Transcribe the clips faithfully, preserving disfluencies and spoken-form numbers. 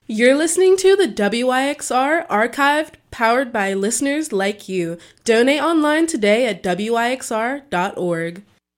You're listening to the W Y X R Archived, powered by listeners like you. Donate online today at W Y X R dot org.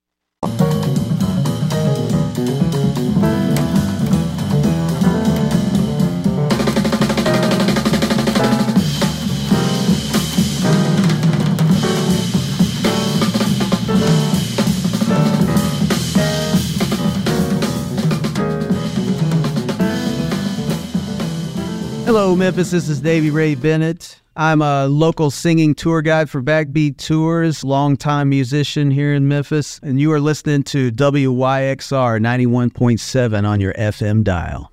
Hello, Memphis. This is Davey Ray Bennett. I'm a local singing tour guide for Backbeat Tours, longtime musician here in Memphis, and you are listening to W Y X R ninety-one point seven on your F M dial.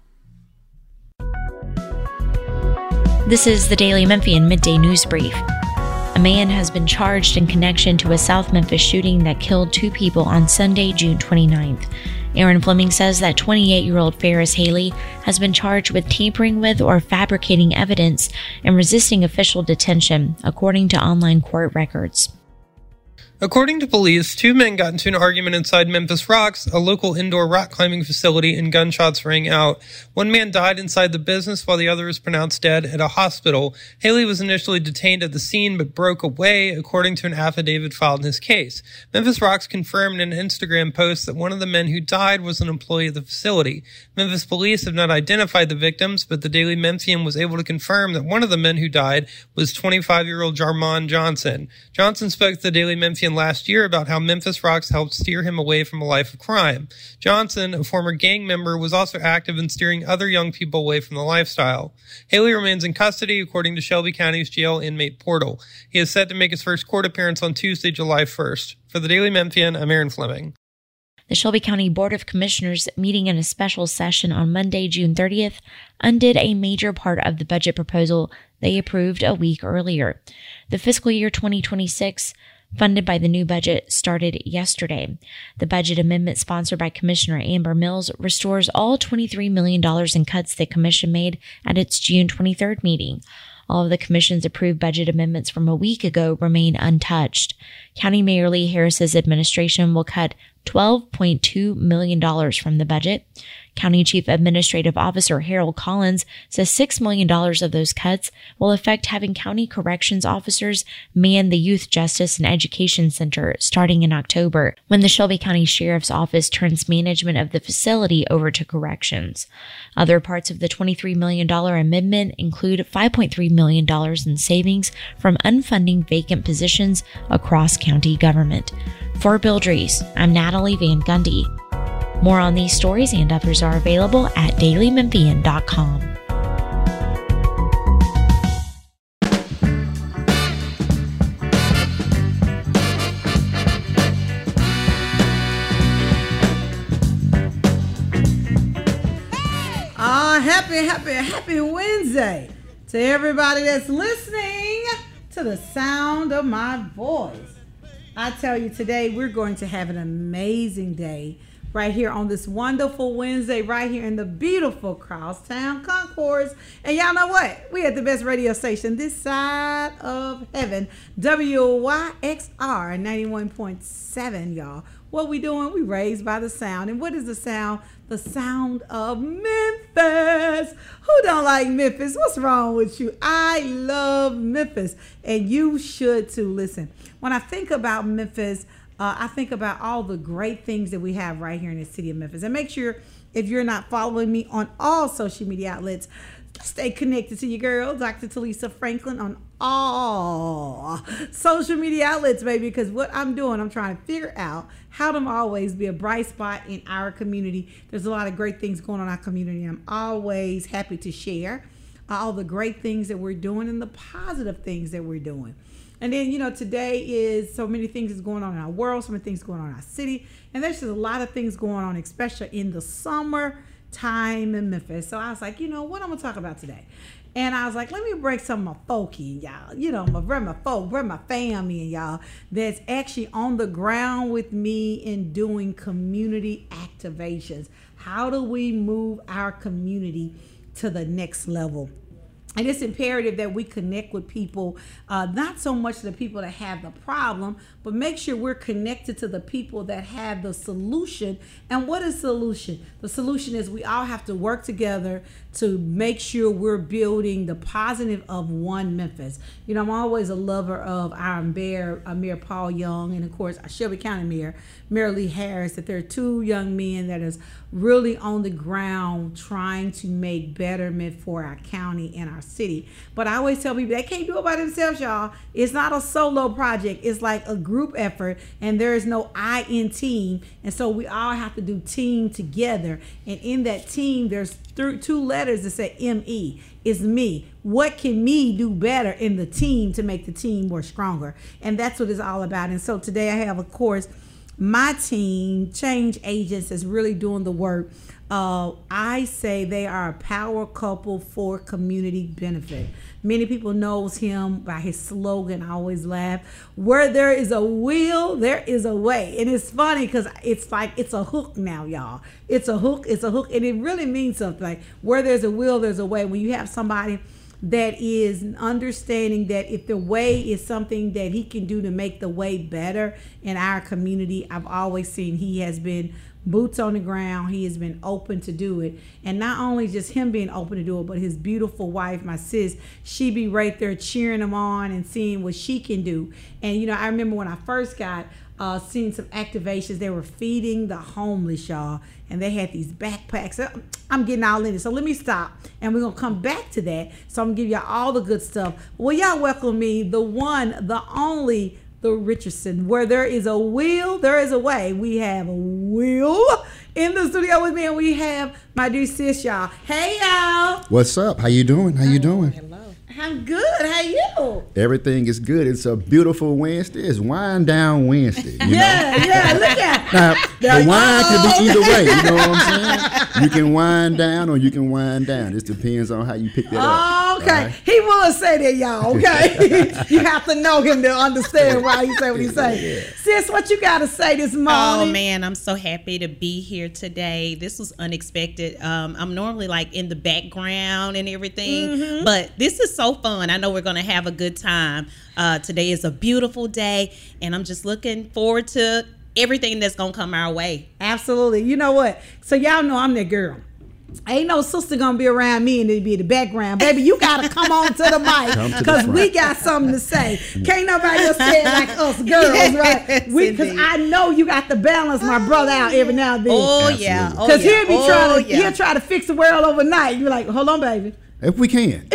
This is the Daily Memphian Midday News Brief. A man has been charged in connection to a South Memphis shooting that killed two people on Sunday, June twenty-ninth. Aaron Fleming says that twenty-eight-year-old Ferris Haley has been charged with tampering with or fabricating evidence and resisting official detention, according to online court records. According to police, two men got into an argument inside Memphis Rocks, a local indoor rock climbing facility, and gunshots rang out. One man died inside the business while the other was pronounced dead at a hospital. Haley was initially detained at the scene but broke away, according to an affidavit filed in his case. Memphis Rocks confirmed in an Instagram post that one of the men who died was an employee of the facility. Memphis police have not identified the victims, but the Daily Memphian was able to confirm that one of the men who died was twenty-five-year-old Jarmon Johnson. Johnson spoke to the Daily Memphian last year about how Memphis Rocks helped steer him away from a life of crime. Johnson, a former gang member, was also active in steering other young people away from the lifestyle. Haley remains in custody, according to Shelby County's jail inmate portal. He is set to make his first court appearance on Tuesday, July first. For the Daily Memphian, I'm Aaron Fleming. The Shelby County Board of Commissioners, meeting in a special session on Monday, June thirtieth, undid a major part of the budget proposal they approved a week earlier. The fiscal year twenty twenty-six, funded by the new budget, started yesterday. The budget amendment, sponsored by Commissioner Amber Mills, restores all twenty-three million dollars in cuts the Commission made at its June twenty-third meeting. All of the Commission's approved budget amendments from a week ago remain untouched. County Mayor Lee Harris's administration will cut twelve point two million dollars from the budget. County Chief Administrative Officer Harold Collins says six million dollars of those cuts will affect having county corrections officers man the Youth Justice and Education Center starting in October, when the Shelby County Sheriff's Office turns management of the facility over to corrections. Other parts of the twenty-three million dollars amendment include five point three million dollars in savings from unfunding vacant positions across county government. For Bill Drees, I'm Natalie Van Gundy. More on these stories and others are available at daily memphian dot com. Ah, happy, happy, happy Wednesday to everybody that's listening to the sound of my voice. I tell you, today we're going to have an amazing day right here on this wonderful Wednesday, right here in the beautiful Crosstown Concourse. And y'all know what? We at the best radio station this side of heaven, W Y X R ninety-one point seven, y'all. What we doing? We raised by the sound. And what is the sound? The sound of Memphis. Who don't like Memphis? What's wrong with you? I love Memphis, and you should too. Listen, when I think about Memphis, Uh, I think about all the great things that we have right here in the city of Memphis. And make sure, if you're not following me on all social media outlets, stay connected to your girl, Doctor Talisa Franklin, on all social media outlets, baby. Because what I'm doing, I'm trying to figure out how to always be a bright spot in our community. There's a lot of great things going on in our community. I'm always happy to share all the great things that we're doing and the positive things that we're doing. And then, you know, today is so many things is going on in our world, so many things going on in our city. And there's just a lot of things going on, especially in the summer time in Memphis. So I was like, you know, what I'm going to talk about today? And I was like, let me bring some of my folk in, y'all. You know, my, bring my folk, bring my family in, y'all, that's actually on the ground with me in doing community activations. How do we move our community to the next level? And it's imperative that we connect with people, uh, not so much the people that have the problem, but make sure we're connected to the people that have the solution. And what is solution? The solution is we all have to work together to make sure we're building the positive of one Memphis. You know, I'm always a lover of our mayor, uh, Mayor Paul Young, and of course, our Shelby County Mayor, Mayor Lee Harris, that there are two young men that is really on the ground trying to make betterment for our county and our city. But I always tell people they can't do it by themselves, y'all. It's not a solo project. It's like a group effort, and there is no I in team. And so we all have to do team together. And in that team, there's th- two letters that say M E. It's me. What can me do better in the team to make the team more stronger? And that's what it's all about. And so today I have, of course, my team, Change Agents, is really doing the work. Uh, I say they are a power couple for community benefit. Many people knows him by his slogan. I always laugh. Where there is a will, there is a way. And it's funny because it's like it's a hook now, y'all. It's a hook. It's a hook. And it really means something. Like where there's a will, there's a way. When you have somebody that is understanding that if the way is something that he can do to make the way better in our community, I've always seen he has been boots on the ground. He has been open to do it. And not only just him being open to do it, but his beautiful wife, my sis, she be right there cheering him on and seeing what she can do. And, you know, I remember when I first got uh, seeing some activations, they were feeding the homeless, y'all. And they had these backpacks. I'm getting all in it. So let me stop. And we're going to come back to that. So I'm going to give y'all all the good stuff. Well, y'all welcome me, the one, the only, the Richardson. Where there is a will, there is a way. We have a will in the studio with me, and we have my dear sis, y'all. Hey, y'all. What's up? How you doing? How you doing? Hello. I'm good. How you? Everything is good. It's a beautiful Wednesday. It's Wind Down Wednesday. You yeah, know? yeah. Look at now, the wine can be either way. You know what I'm saying? You can wind down or you can wind down. It depends on how you pick that up. Okay. Right? He will say that, y'all. Okay. You have to know him to understand why he say what he say. Yeah. Sis, what you got to say this morning? Oh man, I'm so happy to be here today. This was unexpected. Um, I'm normally like in the background and everything, mm-hmm. but this is so fun. I know we're going to have a good time. Uh, today is a beautiful day, and I'm just looking forward to everything that's going to come our way. Absolutely. You know what? So y'all know I'm that girl. Ain't no sister gonna be around me and it be in the background. Baby, you gotta come on to the mic because we got something to say. Can't nobody else say it like us girls, right? Because I know you got to balance my brother out every now and then. Oh yeah, because oh, yeah. he'll be oh, trying to yeah. he'll try to fix the world overnight. You're like, hold on, baby. If we can.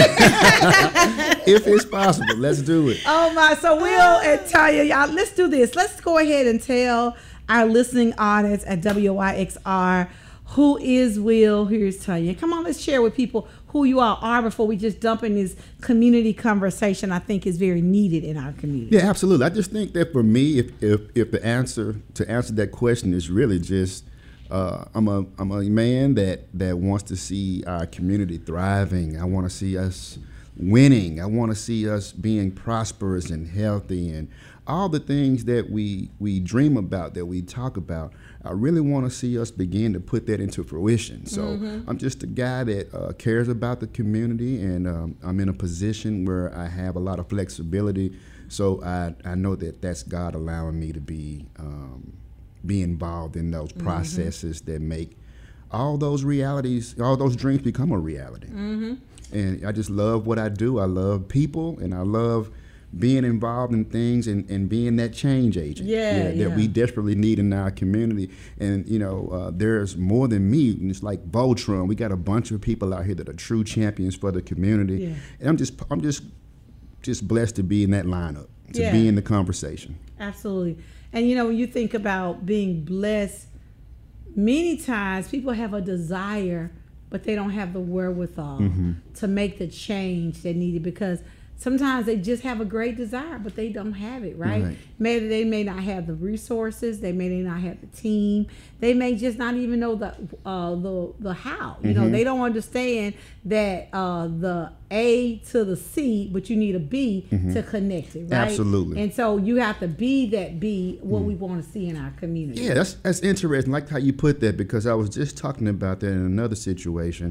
If it's possible, let's do it. Oh my, so Will and Tanya, y'all, let's do this. Let's go ahead and tell our listening audience at W Y X R who is Will, here's Tanya. Come on, let's share with people who you all are before we just dump in this community conversation I think is very needed in our community. Yeah, absolutely. I just think that for me, if if, if the answer to answer that question is really just Uh, I'm a I'm a man that, that wants to see our community thriving. I want to see us winning. I want to see us being prosperous and healthy and all the things that we we dream about, that we talk about. I really want to see us begin to put that into fruition. So mm-hmm. I'm just a guy that uh, cares about the community, and um, I'm in a position where I have a lot of flexibility. So I, I know that that's God allowing me to be um, be involved in those processes mm-hmm. that make all those realities, all those dreams become a reality. Mm-hmm. And I just love what I do. I love people, and I love being involved in things and, and being that change agent yeah, yeah, that yeah. we desperately need in our community. And, you know, uh, there's more than me. And it's like Voltron. We got a bunch of people out here that are true champions for the community. Yeah. And I'm just I'm just just blessed to be in that lineup, to yeah. be in the conversation. Absolutely. And, you know, when you think about being blessed, many times people have a desire, but they don't have the wherewithal mm-hmm. to make the change they needed, because sometimes they just have a great desire, but they don't have it, right? right? Maybe they may not have the resources. They may not have the team. They may just not even know the uh, the the how. You mm-hmm. know, they don't understand that uh, the A to the C, but you need a B mm-hmm. to connect it, right? Absolutely. And so you have to be that B, what mm. we want to see in our community. Yeah, that's that's interesting. I like how you put that, because I was just talking about that in another situation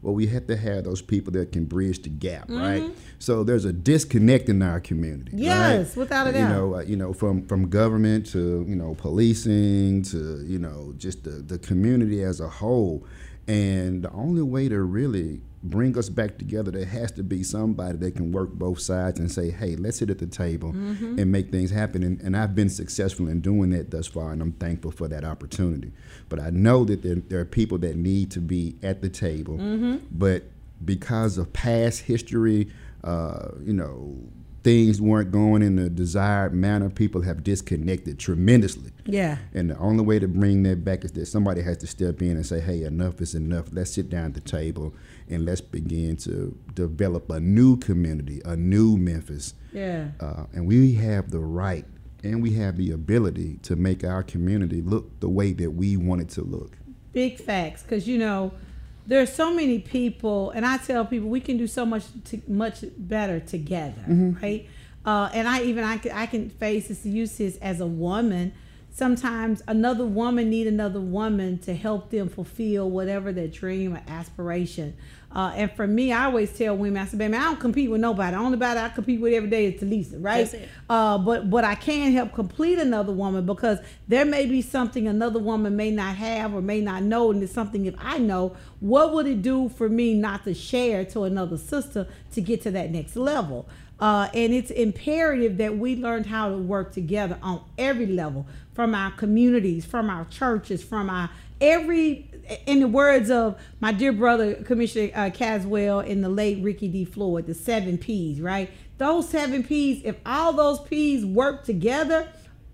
well, we have to have those people that can bridge the gap, mm-hmm. right? So there's a disconnect in our community. Yes, right? without a doubt. You know, uh, you know, from from government to you know policing to you know just the the community as a whole, and the only way to really bring us back together, there has to be somebody that can work both sides and say, hey, let's sit at the table mm-hmm. and make things happen. And, and I've been successful in doing that thus far, and I'm thankful for that opportunity. But I know that there, there are people that need to be at the table, mm-hmm. but because of past history, uh, you know, things weren't going in the desired manner, people have disconnected tremendously. Yeah. And the only way to bring that back is that somebody has to step in and say, hey, enough is enough. Let's sit down at the table and let's begin to develop a new community, a new Memphis. Yeah. Uh, and we have the right and we have the ability to make our community look the way that we want it to look. Big facts, because, you know, there's so many people, and I tell people we can do so much to, much better together, mm-hmm. right? Uh, and I even I can, I can face this, use this as a woman. Sometimes another woman need another woman to help them fulfill whatever their dream or aspiration. Uh, and for me, I always tell women, I say, baby, I don't compete with nobody. The only body I compete with every day is Talisa, right? That's it. Uh, but but I can help complete another woman, because there may be something another woman may not have or may not know, and it's something if I know, what would it do for me not to share to another sister to get to that next level? Uh, and it's imperative that we learned how to work together on every level, from our communities, from our churches, from our every, in the words of my dear brother, Commissioner uh, Caswell, and the late Ricky D. Floyd, the seven P's, right? Those seven P's, if all those P's work together,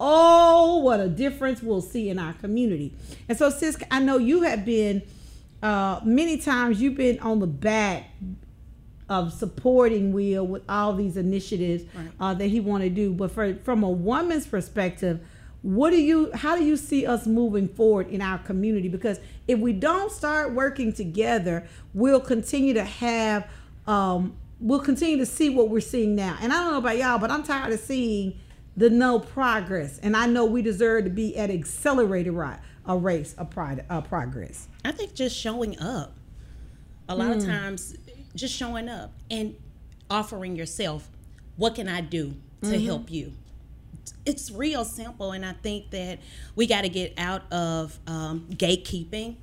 oh, what a difference we'll see in our community. And so, sis, I know you have been, uh, many times you've been on the back of supporting Will with all these initiatives right. uh, that he want to do. But for, from a woman's perspective, what do you, how do you see us moving forward in our community? Because if we don't start working together, we'll continue to have, um, we'll continue to see what we're seeing now. And I don't know about y'all, but I'm tired of seeing the no progress. And I know we deserve to be at accelerated right, a race of pride, uh, progress. I think just showing up. A lot mm. of times, just showing up and offering yourself, what can I do to mm-hmm. help you? It's real simple, and I think that we got to get out of um, gatekeeping.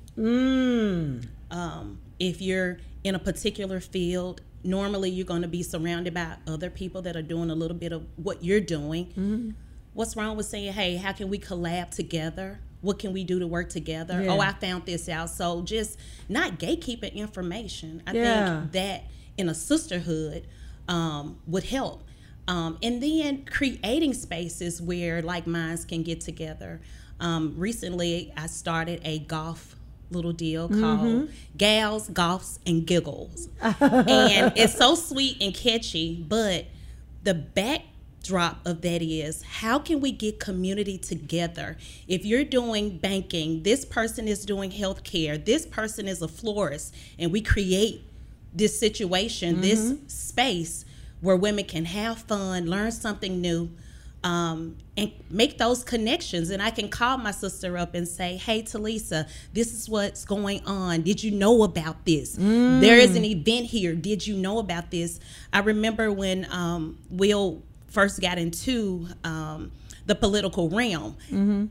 Mm. Um, if you're in a particular field, normally you're going to be surrounded by other people that are doing a little bit of what you're doing. Mm-hmm. What's wrong with saying, hey, how can we collab together? What can we do to work together? Yeah. Oh, I found this out. So just not gatekeeping information. I yeah. think that in a sisterhood um, would help. Um, and then creating spaces where like minds can get together. Um, recently, I started a golf little deal called mm-hmm. Gals, Golfs, and Giggles. And it's so sweet and catchy, but the backdrop of that is, how can we get community together? If you're doing banking, this person is doing healthcare, this person is a florist, and we create this situation, mm-hmm. this space where women can have fun, learn something new, um, and make those connections. And I can call my sister up and say, hey, Talisa, this is what's going on. Did you know about this? Mm. There is an event here. Did you know about this? I remember when um, Will first got into um, the political realm, mm-hmm.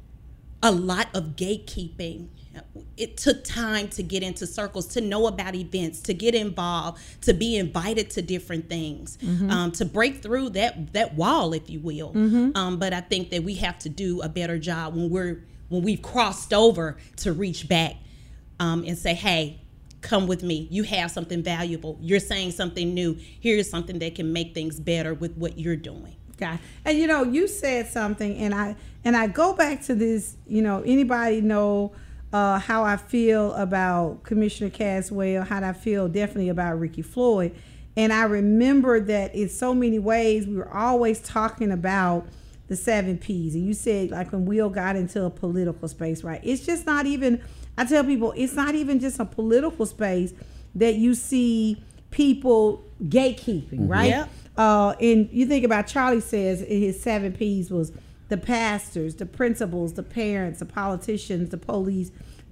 a lot of gatekeeping. It took time to get into circles, to know about events, to get involved, to be invited to different things, mm-hmm. um, to break through that that wall, if you will. Mm-hmm. Um, but I think that we have to do a better job when we're when we've crossed over to reach back um, and say, hey, come with me. You have something valuable. You're saying something new. Here's something that can make things better with what you're doing. God. And you know, you said something, and I and I go back to this. You know, anybody know Uh, how I feel about Commissioner Caswell, how I feel definitely about Ricky Floyd. And I remember that in so many ways, we were always talking about the seven P's. And you said, like, when Will got into a political space, right? It's just not even, I tell people, it's not even just a political space that you see people gatekeeping, right? Yep. Uh, and you think about Charlie says his seven P's was the pastors, the principals, the parents, the politicians, the police,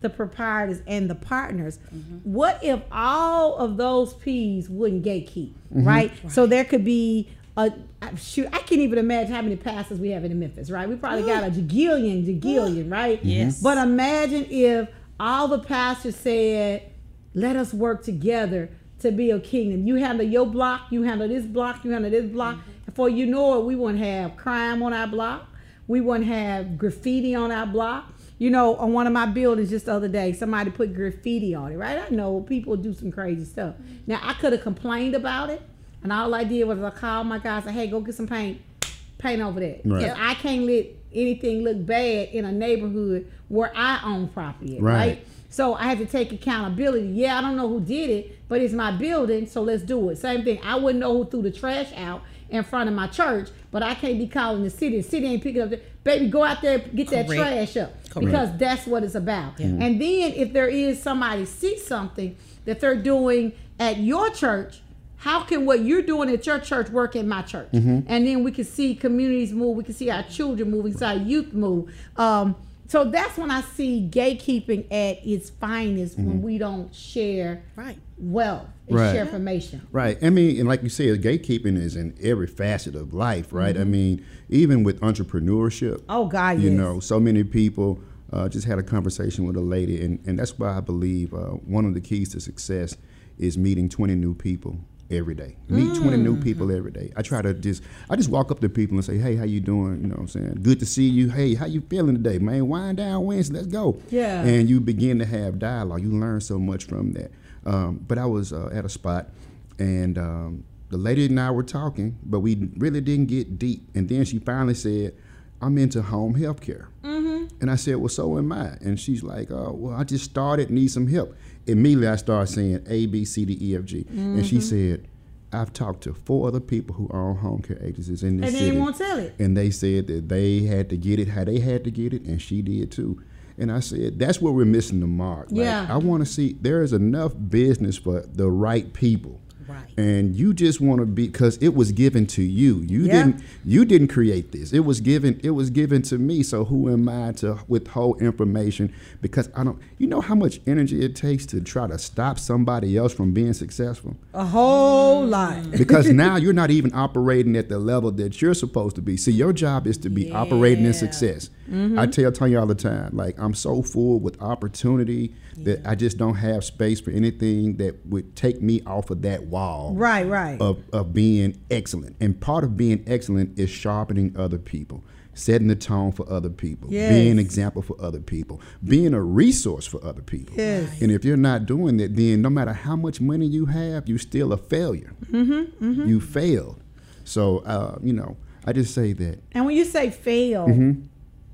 the proprietors and the partners. Mm-hmm. What if all of those P's wouldn't gatekeep, mm-hmm. right? right? So there could be a, shoot, I can't even imagine how many pastors we have in Memphis, right? We probably got a jagillion, jagillion, right? Yes. But imagine if all the pastors said, let us work together to build kingdom. You handle your block, you handle this block, you handle this block. Mm-hmm. Before you know it, we wouldn't have crime on our block. We wouldn't have graffiti on our block. You know, on one of my buildings just the other day, somebody put graffiti on it, right? I know people do some crazy stuff. Now, I could have complained about it, and all I did was I called my guy and said, hey, go get some paint, paint over that. Because right. I can't let anything look bad in a neighborhood where I own property, right. right? So I had to take accountability. Yeah, I don't know who did it, but it's my building, so let's do it. Same thing. I wouldn't know who threw the trash out in front of my church, but I can't be calling the city. The city ain't picking up the, baby, go out there, get that Correct. trash up. Correct. Because that's what it's about. Yeah. And then if there is somebody see something that they're doing at your church, how can what you're doing at your church work in my church? Mm-hmm. And then we can see communities move. We can see our children move. We can see our youth move. Um, so that's when I see gatekeeping at its finest, mm-hmm. when we don't share right. wealth and right. share information. Right. I mean, and like you said, gatekeeping is in every facet of life, right? Mm-hmm. I mean, even with entrepreneurship. Oh, God, You yes. know, so many people uh, just had a conversation with a lady, and, and that's why I believe uh, one of the keys to success is meeting twenty new people every day. Meet mm. twenty new people every day. I try to just, I just walk up to people and say, hey, how you doing? You know what I'm saying? Good to see you. Hey, how you feeling today, man? Wind down Wednesday, let's go. Yeah. And you begin to have dialogue. You learn so much from that. Um, but I was uh, at a spot, and um, the lady and I were talking, but we really didn't get deep. And then she finally said, I'm into home health care. Mm-hmm. And I said, well, so am I. And she's like, oh, well, I just started, need some help. Immediately I started saying A, B, C, D, E, F, G. Mm-hmm. And she said, I've talked to four other people who own home care agencies in this and city. And they won't tell it. And they said that they had to get it how they had to get it, and she did too. And I said, that's where we're missing the mark. Like, yeah. I want to see, there is enough business for the right people. Right. And you just want to be, because it was given to you. You yeah. didn't you didn't create this. It was given it was given to me. So who am I to withhold information? Because I don't, you know how much energy it takes to try to stop somebody else from being successful? A whole lot. Because now you're not even operating at the level that you're supposed to be. See, your job is to be yeah. operating in success. Mm-hmm. I tell Tanya all the time, like, I'm so full with opportunity yeah. that I just don't have space for anything that would take me off of that wall. Right, right. Of, of being excellent. And part of being excellent is sharpening other people, setting the tone for other people, yes. being an example for other people, being a resource for other people. Yes. And if you're not doing that, then no matter how much money you have, you're still a failure. Mm-hmm, mm-hmm. You failed. So, uh, you know, I just say that. And when you say fail, mm-hmm.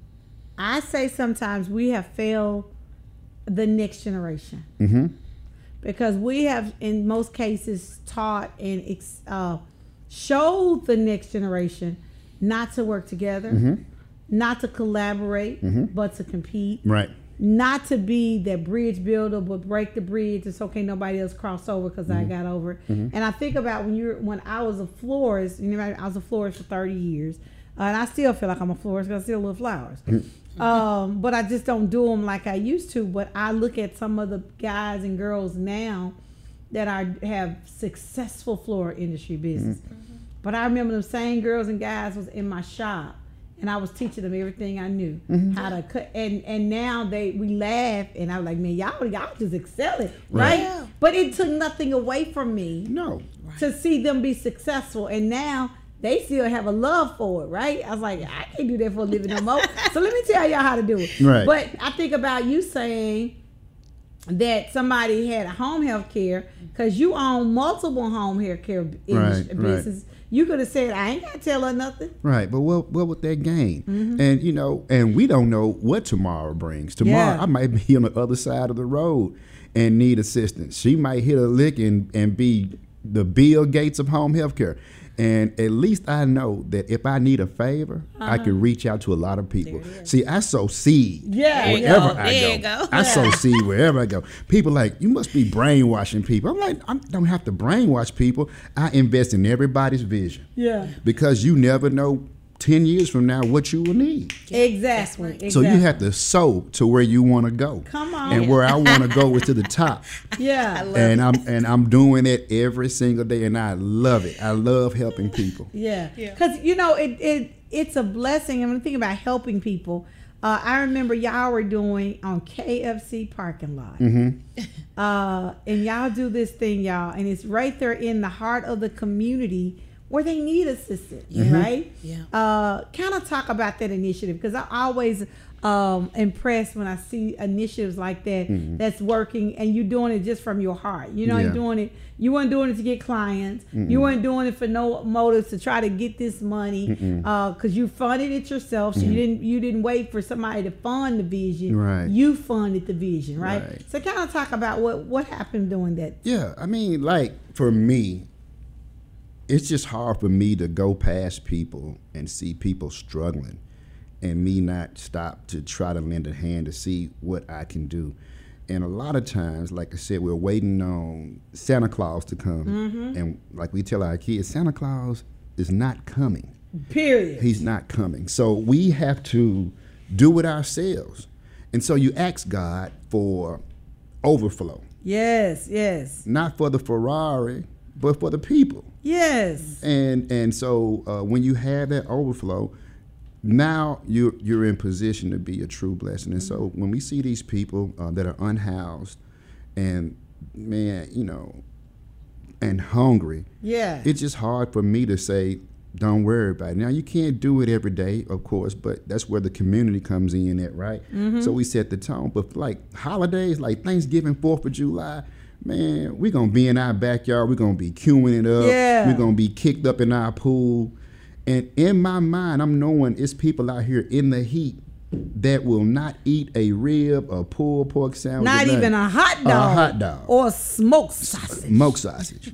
I say sometimes we have failed the next generation. Mm-hmm. Because we have, in most cases, taught and uh, showed the next generation not to work together, mm-hmm. not to collaborate, mm-hmm. but to compete. Right. Not to be that bridge builder, but break the bridge. It's okay, nobody else cross over because mm-hmm. I got over. Mm-hmm. And I think about when you're when I was a florist. You know, I was a florist for thirty years, uh, and I still feel like I'm a florist because I still love flowers. Mm-hmm. Um, but I just don't do them like I used to. But I look at some of the guys and girls now that are have successful floral industry business. Mm-hmm. But I remember them same girls and guys was in my shop. And I was teaching them everything I knew, mm-hmm. how to cut, and and now they we laugh, and I was like, man, y'all y'all just excelling, right? right? Yeah. But it took nothing away from me, no, to see them be successful, and now they still have a love for it, right? I was like, I can't do that for a living no more. So let me tell y'all how to do it. Right. But I think about you saying that somebody had a home health care because you own multiple home health care right, businesses. Right. You could have said, I ain't got to tell her nothing. Right, but what what would that gain? Mm-hmm. And, you know, and we don't know what tomorrow brings. Tomorrow, yeah. I might be on the other side of the road and need assistance. She might hit a lick and, and be the Bill Gates of home health care. And at least I know that if I need a favor, uh-huh. I can reach out to a lot of people. See, I sow seed yeah, wherever go. I there go. You go. I sow seed wherever I go. People like, you must be brainwashing people. I'm like, I don't have to brainwash people. I invest in everybody's vision. Yeah. Because you never know ten years from now what you will need. Exactly. right. exactly. So you have to sow to where you want to go. Come on. And where I want to go is to the top. Yeah. And I'm and I'm doing it every single day, and I love it. I love helping people. Yeah. Because, you know, it, it it's a blessing. I'm thinking about helping people. Uh, I remember y'all were doing on K F C parking lot. Mm-hmm. Uh, and y'all do this thing, y'all, and it's right there in the heart of the community where they need assistance, Yeah. right? Yeah. Uh, kind of talk about that initiative, because I always um, impressed when I see initiatives like that Mm-hmm. that's working, and you're doing it just from your heart. You know, Yeah. you're doing it. You weren't doing it to get clients. Mm-mm. You weren't doing it for no motives to try to get this money, because uh, you funded it yourself. So you didn't you didn't wait for somebody to fund the vision. Right. You funded the vision, right? Right. So kind of talk about what what happened doing that. Yeah, I mean, like for me, it's just hard for me to go past people and see people struggling, and me not stop to try to lend a hand to see what I can do. And a lot of times, like I said, we're waiting on Santa Claus to come, Mm-hmm. and like we tell our kids, Santa Claus is not coming. Period. He's not coming. So we have to do it ourselves. And so you ask God for overflow, Yes, yes, not for the Ferrari, but for the people. yes. And and so uh, when you have that overflow, now you're you're in position to be a true blessing. And so when we see these people uh, that are unhoused, and man, you know, and hungry, Yeah. it's just hard for me to say, don't worry about it. Now, you can't do it every day, of course, but that's where the community comes in at, right? So we set the tone. But like holidays, like Thanksgiving, fourth of July, man, we're going to be in our backyard. We're going to be queuing it up. Yeah. We're going to be kicked up in our pool. And in my mind, I'm knowing it's people out here in the heat that will not eat a rib, a pulled pork sandwich. Not or even nothing. a hot A dog. hot dog. Or a smoked sausage. Smoked sausage.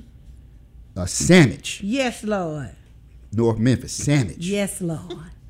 A sandwich. Yes, Lord. North Memphis sandwich. Yes, Lord.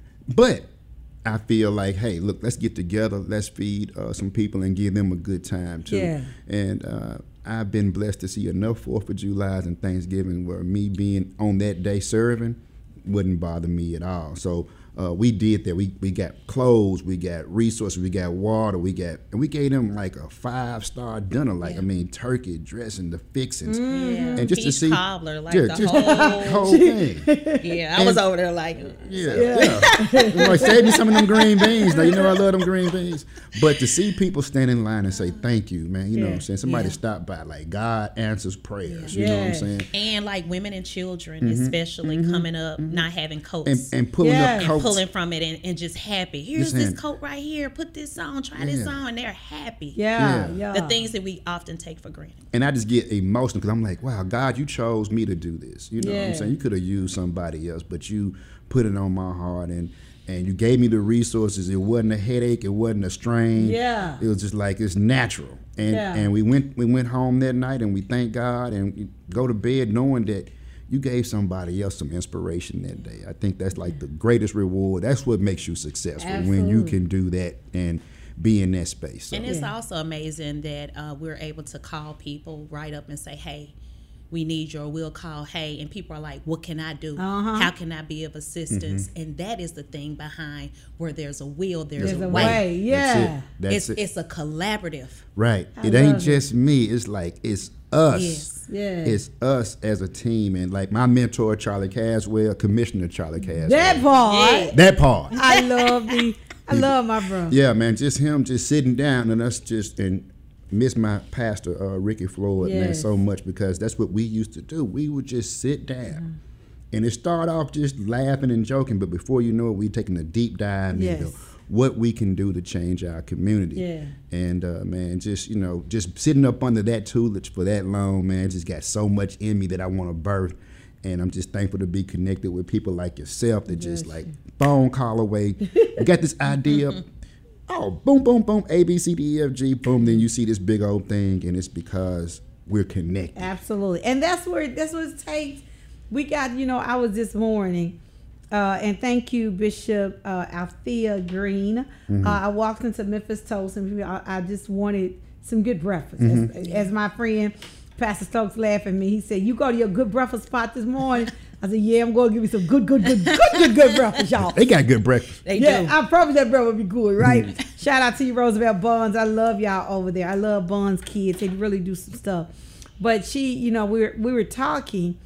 But I feel like, hey, look, let's get together. Let's feed uh, some people and give them a good time, too. Yeah. And uh, I've been blessed to see enough fourth of Julys and Thanksgiving where me being on that day serving wouldn't bother me at all. So uh, we did that. We we got clothes, we got resources, we got water, we got, and we gave them like a five-star dinner, like, Yeah. I mean, turkey, dressing, the fixings. Yeah. And just to Peach see. cobbler, like yeah, the just whole. whole thing. Yeah, I was And- over there like. Yeah, yeah. Like, save me some of them green beans. Now, you know I love them green beans. But to see people stand in line and say, thank you, man, you know what I'm saying? Somebody Yeah. stop by, like, God answers prayers, you Yeah. know what I'm saying? And like women and children, especially coming up, not having coats. Mm-hmm. And, and pulling Yes. up coats. Pulling from it and, and just happy. Here's Listen. this coat right here. Put this on. Try this Yeah. on. They're happy. Yeah, Yeah. yeah. The things that we often take for granted. And I just get emotional because I'm like, wow, God, you chose me to do this. You know what Yeah. I'm saying? You could have used somebody else, but you put it on my heart, and and you gave me the resources. It wasn't a headache. It wasn't a strain. Yeah. It was just like, it's natural. And Yeah. and we went we went home that night, and we thank God, and we go to bed knowing that you gave somebody else some inspiration that day. I think that's like the greatest reward. That's what makes you successful, when you Absolutely. can do that and be in that space. So, And it's also amazing that uh, we're able to call people right up and say, hey, we need your, we'll call, hey, and people are like, what can I do? Uh-huh. How can I be of assistance? And that is the thing behind where there's a will, there's, There's a, a way. way. that's Yeah. it. That's It's, it. it's a collaborative. Right. I It ain't love it. just me. It's like, it's us. Yes. Yeah. It's us as a team. And like my mentor, Charlie Caswell, Commissioner Charlie Caswell. That part. Yeah. That part. I love the. I love my brother. Yeah, man. Just him just sitting down and us just, and miss my pastor, uh, Ricky Floyd, man, Yes. so much, because that's what we used to do. We would just sit down. Mm-hmm. And it started off just laughing and joking, but before you know it, we taking a deep dive Yes. into what we can do to change our community. Yeah. And uh, man, just, you know, just sitting up under that tutelage for that long, man, just got so much in me that I want to birth. And I'm just thankful to be connected with people like yourself that just like phone call away. We got this idea. Oh, boom, boom, boom, A, B, C, D, E, F, G, boom. Then you see this big old thing, and it's because we're connected. Absolutely, and that's where that's what it takes. We got, you know, I was this morning, uh, and thank you, Bishop uh, Althea Green. Mm-hmm. Uh, I walked into Memphis Toast, and I, I just wanted some good breakfast. Mm-hmm. As, as my friend Pastor Stokes laughed at me, he said, "You go to your good breakfast spot this morning." I said, yeah, I'm going to give you some good, good, good, good, good, good breakfast, y'all. They got good breakfast. They Yeah, do. I promise that bread would be good, right? Shout out to you, Roosevelt Buns. I love y'all over there. I love Buns kids. They really do some stuff. But she, you know, we were, we were talking,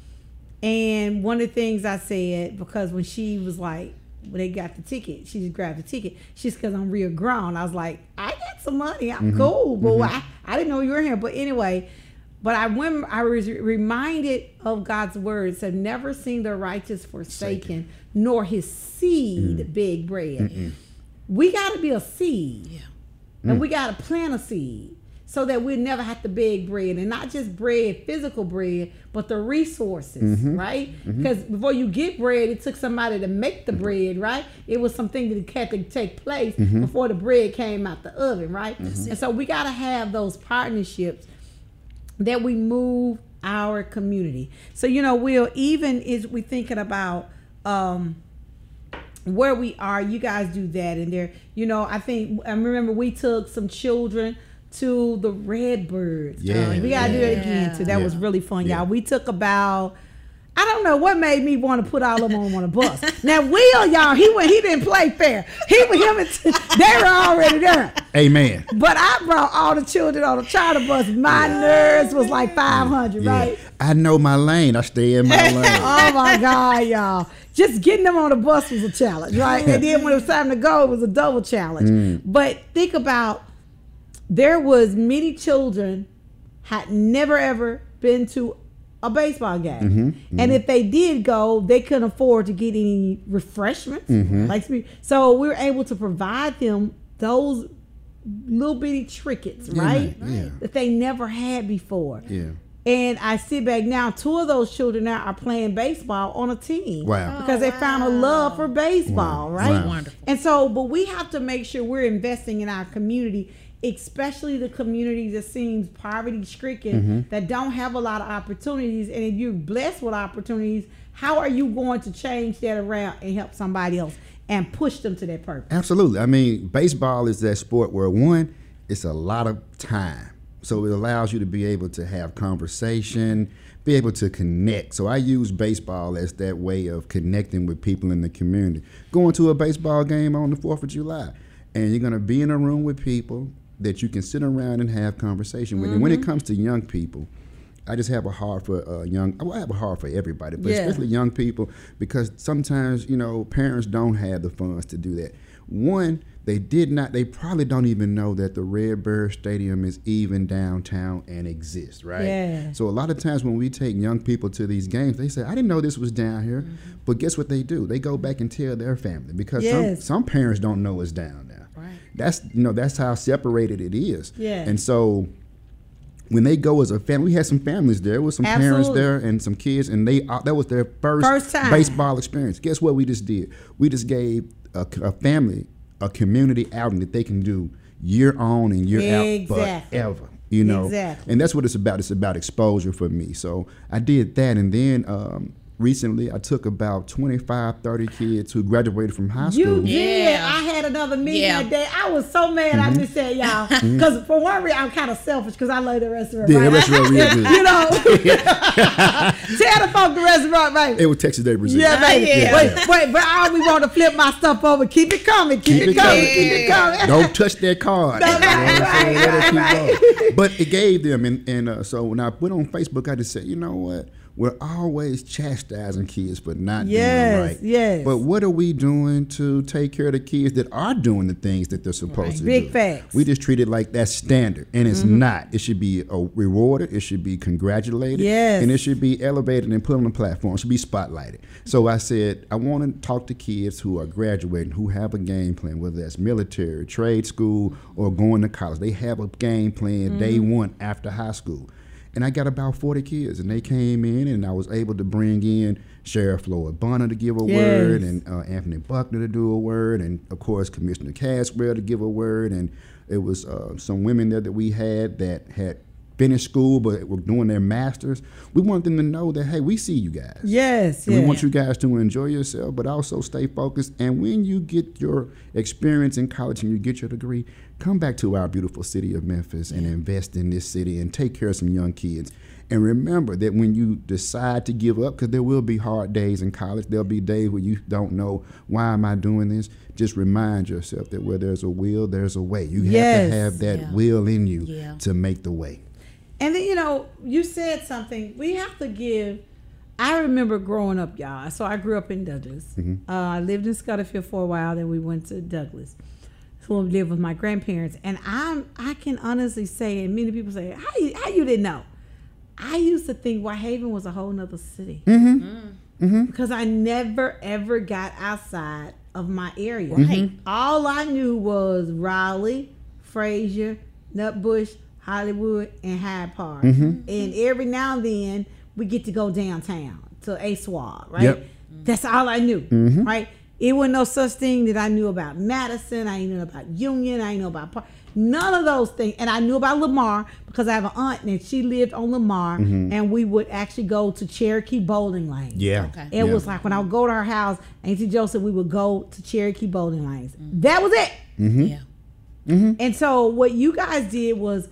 and one of the things I said, because when she was like, when they got the ticket, she just grabbed the ticket. She's because I'm real grown. I was like, I got some money. I'm mm-hmm. cool, but mm-hmm. I, I didn't know you were here. But anyway, but I when I was reminded of God's words, have never seen the righteous forsaken, Satan. Nor his seed mm. beg bread. Mm-mm. We got to be a seed, yeah. and mm. we got to plant a seed so that we never have to beg bread, and not just bread, physical bread, but the resources, mm-hmm. right? Because mm-hmm. before you get bread, it took somebody to make the bread, right? It was something that had to take place mm-hmm. before the bread came out the oven, right? Mm-hmm. And so we got to have those partnerships that we move our community. So, you know, Will, even is we thinking about um, where we are, you guys do that. And there, you know, I think, I remember we took some children to the Redbirds. Yeah. Um, we got to yeah. do that again, too. That yeah. was really fun, yeah. y'all. We took about, I don't know what made me want to put all of them on, on a bus. Now, Will, y'all, he went, he didn't play fair. He was him and t- they were already there. Amen. But I brought all the children on the charter bus. My yeah. nerves was like five hundred, yeah. right? I know my lane. I stay in my lane. Oh my God, y'all. Just getting them on the bus was a challenge, right? And then when it was time to go, it was a double challenge. Mm. But think about, there was many children had never ever been to a baseball game. Mm-hmm, mm-hmm. And if they did go, they couldn't afford to get any refreshments. Mm-hmm. Like, so we were able to provide them those little bitty trinkets, yeah, right? Yeah. That they never had before. Yeah. And I sit back now, two of those children now are playing baseball on a team. Wow. Because they oh, wow. found a love for baseball, wow. right? Wow. Wonderful. And so, but we have to make sure we're investing in our community, especially the communities that seems poverty stricken, mm-hmm. that don't have a lot of opportunities. And if you're blessed with opportunities, how are you going to change that around and help somebody else and push them to that purpose? Absolutely. I mean, baseball is that sport where, one, it's a lot of time. So it allows you to be able to have conversation, be able to connect. So I use baseball as that way of connecting with people in the community. Going to a baseball game on the fourth of July, and you're going to be in a room with people that you can sit around and have conversation with. Mm-hmm. And when it comes to young people, I just have a heart for uh, young, well, I have a heart for everybody, but yeah. especially young people, because sometimes, you know, parents don't have the funds to do that. One, they did not, they probably don't even know that the Redbird Stadium is even downtown and exists, right? Yeah. So a lot of times when we take young people to these games, they say, I didn't know this was down here. Mm-hmm. But guess what they do? They go back and tell their family, because yes. some, some parents don't know it's down there. Right. That's, you know, that's how separated it is. Yeah. And so when they go as a family, we had some families there with some Absolutely. parents there and some kids, and they uh, that was their first, first time. baseball experience. Guess what we just did? We just gave a, a family a community outing that they can do year on and year exactly. out forever. You know, exactly. and that's what it's about. It's about exposure for me. So I did that, and then um, recently I took about twenty-five, thirty kids who graduated from high You school. did. Yeah. I had another meeting Yeah. that day. I was so mad Mm-hmm. I just said, y'all. Because for one reason, I'm kind of selfish because I love the restaurant. Yeah, right? the restaurant real good. You know, tell the folk the restaurant, baby. It was Texas Day Brazil. Yeah, baby. Yeah. Wait, wait, but I always want to flip my stuff over. Keep it coming. Keep, Keep it it coming. coming. Keep it coming. Don't touch that card. No, right, You know what I'm saying? right, Let it keep right, going. But it gave them, and, and uh, so when I put on Facebook, I just said, you know what? We're always chastising kids for not Yes, doing right. yes. But what are we doing to take care of the kids that are doing the things that they're supposed Right. to Big do? facts. We just treat it like that's standard, and it's Mm-hmm. not. It should be uh, rewarded. It should be congratulated. Yes. And it should be elevated and put on the platform. It should be spotlighted. So I said, I want to talk to kids who are graduating, who have a game plan, whether that's military, trade school, or going to college. They have a game plan Mm-hmm. day one after high school. And I got about forty kids, and they came in, and I was able to bring in Sheriff Floyd Bonner to give a Yes. word, and uh, Anthony Buckner to do a word, and of course Commissioner Caswell to give a word, and it was uh, some women there that we had that had finished school but were doing their masters. We want them to know that, hey, we see you guys. Yes, And yeah. we want you guys to enjoy yourself, but also stay focused. And when you get your experience in college and you get your degree, come back to our beautiful city of Memphis and invest in this city and take care of some young kids. And remember that when you decide to give up, because there will be hard days in college, there'll be days where you don't know, why am I doing this? Just remind yourself that where there's a will, there's a way. You have Yes. to have that Yeah. will in you Yeah. to make the way. And then, you know, you said something. We have to give. I remember growing up, y'all. So I grew up in Douglas. Mm-hmm. Uh, I lived in Scottsdale for a while. Then we went to Douglas. So I lived with my grandparents. And I'm, I can honestly say, and many people say, how you, how you didn't know? I used to think Whitehaven was a whole nother city. Mm-hmm. Mm-hmm. Because I never, ever got outside of my area. Right. All I knew was Raleigh, Frazier, Nutbush, Hollywood, and Hyde Park. Mm-hmm. And every now and then, we get to go downtown to A S W A, right? Yep. That's all I knew, Mm-hmm. right? It wasn't no such thing that I knew about Madison. I didn't know about Union. I didn't know about Park. None of those things. And I knew about Lamar because I have an aunt and she lived on Lamar. And we would actually go to Cherokee Bowling Lane. Yeah. Okay. It Yeah. was like when I would go to her house, Auntie Joseph, we would go to Cherokee Bowling Lanes. That was it. Yeah. And so what you guys did was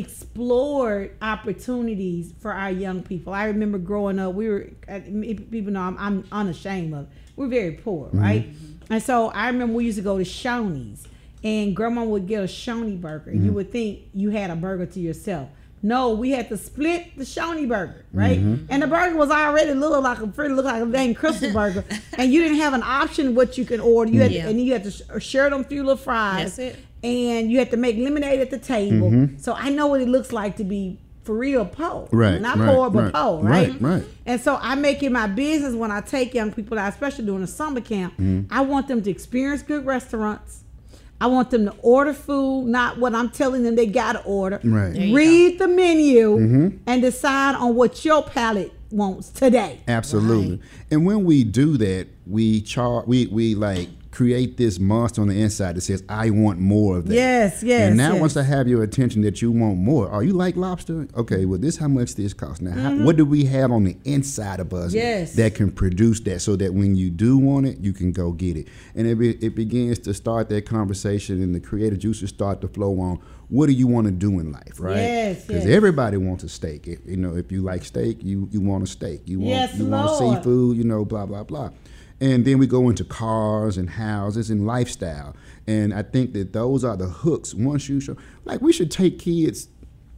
explored opportunities for our young people. I remember growing up, we were, uh, people know I'm, I'm unashamed of it. We're very poor, right? And so I remember we used to go to Shoney's and grandma would get a Shoney burger. You would think you had a burger to yourself. No, we had to split the Shoney burger, right? And the burger was already little like a pretty look like a dang crystal burger, and you didn't have an option what you can order. You had Yeah. to, and you had to sh- share them few little fries. That's it. And you had to make lemonade at the table. So I know what it looks like to be for real poor, Right, Not right, poor, but right, poor, right? right, right. And so I make it my business when I take young people out, especially during the summer camp. I want them to experience good restaurants. I want them to order food, not what I'm telling them they gotta order. Right. There you Read the menu and decide on what your palate wants today. Absolutely. Right. And when we do that, we char we we like create this monster on the inside that says, I want more of that. Yes, yes, And now yes. once I have your attention that you want more, oh, you like lobster? Okay, well, this how much this costs. Now, Mm-hmm. how, what do we have on the inside of us Yes. that can produce that so that when you do want it, you can go get it? And it, be, it begins to start that conversation and the creative juices start to flow on, what do you want to do in life, right? Yes, Because yes. everybody wants a steak. If, you know, if you like steak, you, you want a steak. You want, Yes, you Lord. want seafood, you know, blah, blah, blah. And then we go into cars and houses and lifestyle. And I think that those are the hooks. Once you show, like we should take kids,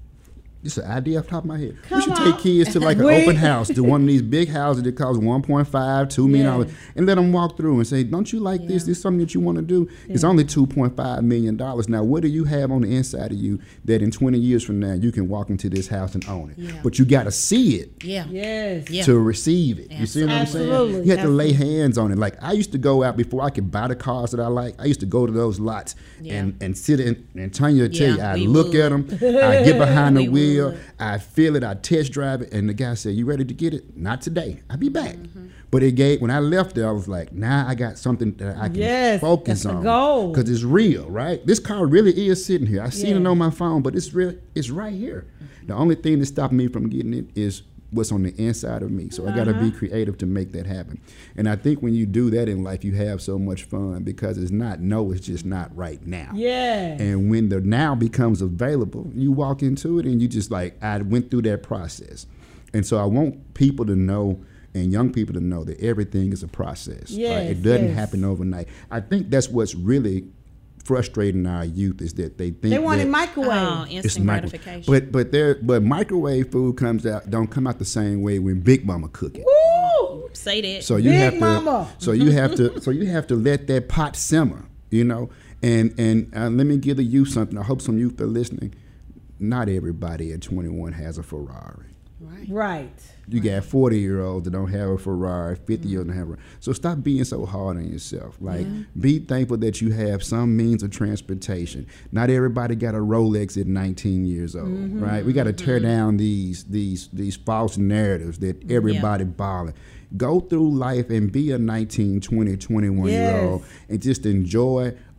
just an idea off the top of my head. Come we should on. take kids to like an Wait. open house, to one of these big houses that cost one point five, two million dollars, Yeah. and let them walk through and say, don't you like this? This is something that you want to do. It's only two point five million dollars. Now, what do you have on the inside of you that in twenty years from now, you can walk into this house and own it? Yeah. But you got to see it Yeah. Yes. Yeah. to receive it. You see what I'm Absolutely. saying? You have to lay Absolutely. hands on it. Like I used to go out before I could buy the cars that I like. I used to go to those lots Yeah. and, and sit in and Tanya will tell Yeah, you, I we look would. at them, I get behind the We wheel, would. I feel it, I test drive it, and the guy said, you ready to get it? Not today. I'll be back. But it gave, when I left there, I was like, now I got something that I can Yes, focus that's the on. goal. Because it's real, right? This car really is sitting here. I seen it Yeah. on my phone, but it's real. It's right here. The only thing that's stopping me from getting it is what's on the inside of me. So I got to Uh-huh. be creative to make that happen. And I think when you do that in life, you have so much fun because it's not no, it's just not right now. Yeah. And when the now becomes available, you walk into it and you just like, I went through that process. And so I want people to know and young people to know that everything is a process. Yes, right? It doesn't yes. happen overnight. I think that's what's really frustrating our youth is that they think They want that it microwave. Oh, it's instant micro- gratification. But but there but microwave food comes out don't come out the same way when Big Mama cook it. Woo! Say that. So you Big have to Mama. so you have to so you have to let that pot simmer, you know. And and uh, let me give the youth something. I hope some youth are listening. Not everybody at twenty-one has a Ferrari. right. Right. You got forty year olds that don't have a Ferrari, fifty year olds don't have a So stop being so hard on yourself. Like be thankful that you have some means of transportation. Not everybody got a Rolex at nineteen years old, right? We got to tear down these these these false narratives that everybody balling. Go through life and be a nineteen, twenty, twenty-one year old Yes. and just enjoy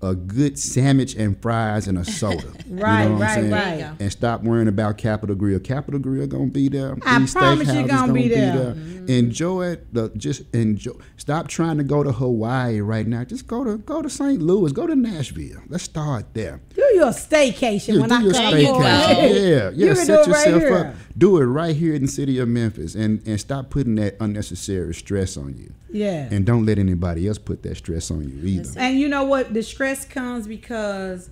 a good sandwich and fries and a soda. Right, you know what right, I'm saying? right. And stop worrying about Capitol Grill. Capitol Grill gonna be there. I These promise you steakhouses gonna be there. Mm-hmm. Enjoy it. The, just enjoy. Stop trying to go to Hawaii right now. Just go to go to Saint Louis. Go to Nashville. Let's start there. Do your staycation Yeah, when do I your come staycation. over. Yeah, yeah. You can Set do it right yourself here. up. Do it right here in the city of Memphis, and and stop putting that unnecessary stress on you. Yeah. And don't let anybody else put that stress on you either. And you know what? The stress comes because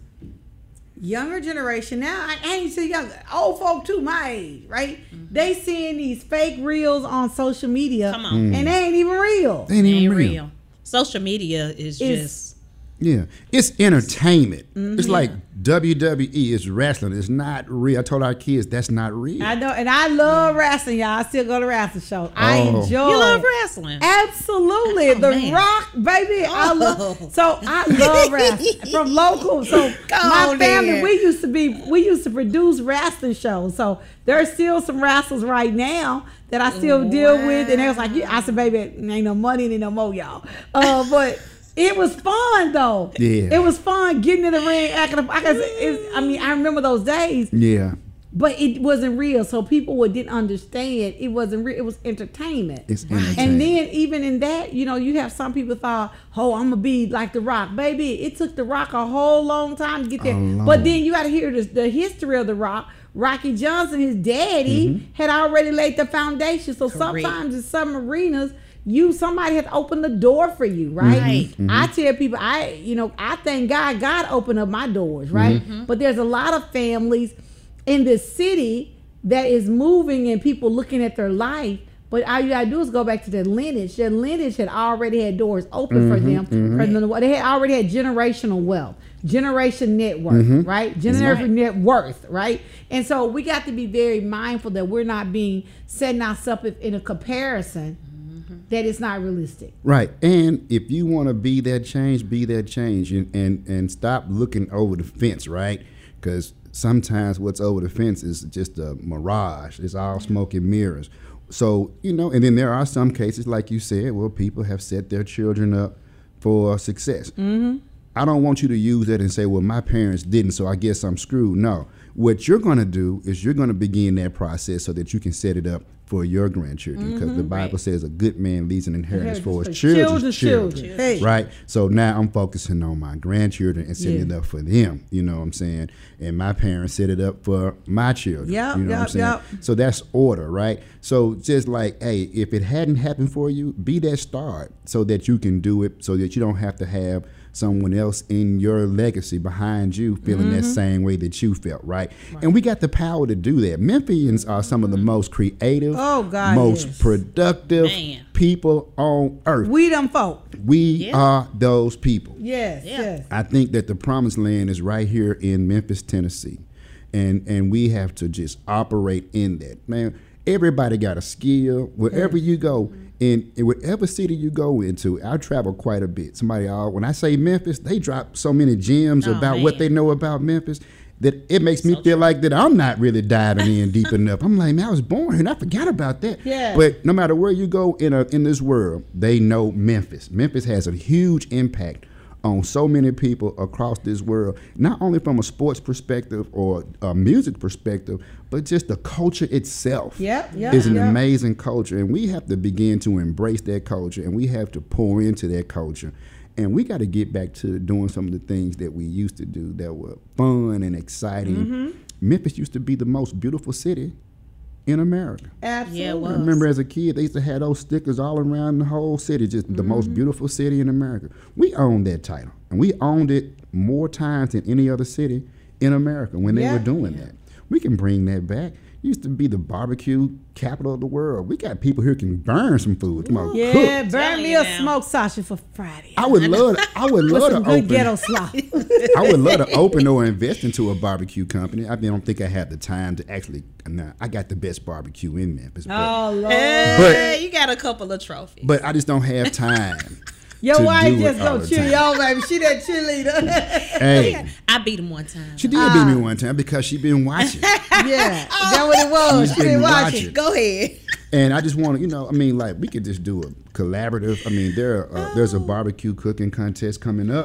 younger generation now, I ain't too young, old folk too, my age, right? Mm-hmm. They seeing these fake reels on social media. Come on. And they ain't even real. They ain't even Ain't real. real. Social media is It's- just Yeah, it's entertainment. Mm-hmm. It's like W W E is wrestling. It's not real. I told our kids that's not real. I know, and I love wrestling, y'all. I still go to wrestling shows. I Oh. enjoy you love it. wrestling. Absolutely. Oh, the man. Rock, baby. I Oh. love so I love wrestling. From local. So my on family, then. we used to be we used to produce wrestling shows. So there's still some wrestlers right now that I still deal with. And they was like, yeah, I said, baby, ain't no money any no more, y'all. Uh, but it was fun though. Yeah. It was fun getting in the ring, acting up. I, guess it, I mean, I remember those days. yeah, But it wasn't real, so people would didn't understand. It wasn't real. It was entertainment. it's entertainment. And then even in that, you know, you have some people thought, "Oh, I'm gonna be like The Rock, baby." It took The Rock a whole long time to get there. A long- But then you got to hear the, the history of The Rock. Rocky Johnson, his daddy, Mm-hmm. had already laid the foundation. So Correct. sometimes in some arenas, you somebody had to open the door for you, right? Right. Mm-hmm. I tell people, I you know, I thank God, God opened up my doors, right? Mm-hmm. But there's a lot of families in this city that is moving and people looking at their life, but all you gotta do is go back to their lineage. Their lineage had already had doors open for them. For them to- they had already had generational wealth, generation net worth, right? Generation net worth, right? And so we got to be very mindful that we're not being setting ourselves in a comparison that is not realistic. Right. And if you want to be that change, be that change, and and, and stop looking over the fence, right? Because sometimes what's over the fence is just a mirage. It's all smoke and mirrors. So, you know, and then there are some cases, like you said, where people have set their children up for success. Mm-hmm. I don't want you to use that and say, well, my parents didn't, so I guess I'm screwed. No. What you're going to do is you're going to begin that process so that you can set it up for your grandchildren, because the Bible says a good man leaves an inheritance for his children's children. children. Hey. Right. So now I'm focusing on my grandchildren and setting Yeah. it up for them. You know what I'm saying? And my parents set it up for my children. Yep, You know yep, what I'm saying? yep. So that's order, right? So just like, hey, if it hadn't happened for you, be that start so that you can do it, so that you don't have to have someone else in your legacy behind you feeling that same way that you felt, right? And we got the power to do that. Memphians are some of the most creative, Oh, God, most yes. productive Man. people on earth. We them folk. We Yeah. are those people. Yes, Yeah. yes. I think that the promised land is right here in Memphis, Tennessee. And and we have to just operate in that. Man, everybody got a skill. Wherever you go, in, in whatever city you go into, I travel quite a bit. Somebody, all when I say Memphis, they drop so many gems Oh, about what man. they know about Memphis that it makes me feel like that I'm not really diving in deep enough. I'm like, man, I was born here and I forgot about that. Yeah. But no matter where you go in a, in this world, they know Memphis. Memphis has a huge impact on so many people across this world, not only from a sports perspective or a music perspective, but just the culture itself Yep, yep, is an yep. amazing culture. And we have to begin to embrace that culture, and we have to pour into that culture. And we got to get back to doing some of the things that we used to do that were fun and exciting. Mm-hmm. Memphis used to be the most beautiful city in America. Absolutely. Yeah, it I was. remember as a kid, they used to have those stickers all around the whole city, just the Mm-hmm. most beautiful city in America. We owned that title, and we owned it more times than any other city in America when they Yeah. were doing that. We can bring that back. It used to be the barbecue capital of the world. We got people here can burn some food. Come on, Yeah, cook. burn Telling me you a now. smoked sausage for Friday. I would love. To, I would With love to some good open. ghetto slop. I would love to open or invest into a barbecue company. I mean, I don't think I have the time to actually. Nah, I got the best barbecue in Memphis, but, Oh, Lord. Hey, you got a couple of trophies. but I just don't have time. Your to wife do just it all go the cheer time. y'all, baby. She that cheerleader. Hey, I beat him one time. she did beat me one time because she been watching, Yeah, that what it was. She's She been been watching. watching. Go ahead. and I just want to, you know, I mean, like we could just do a collaborative. I mean, there, uh, there's a barbecue cooking contest coming up,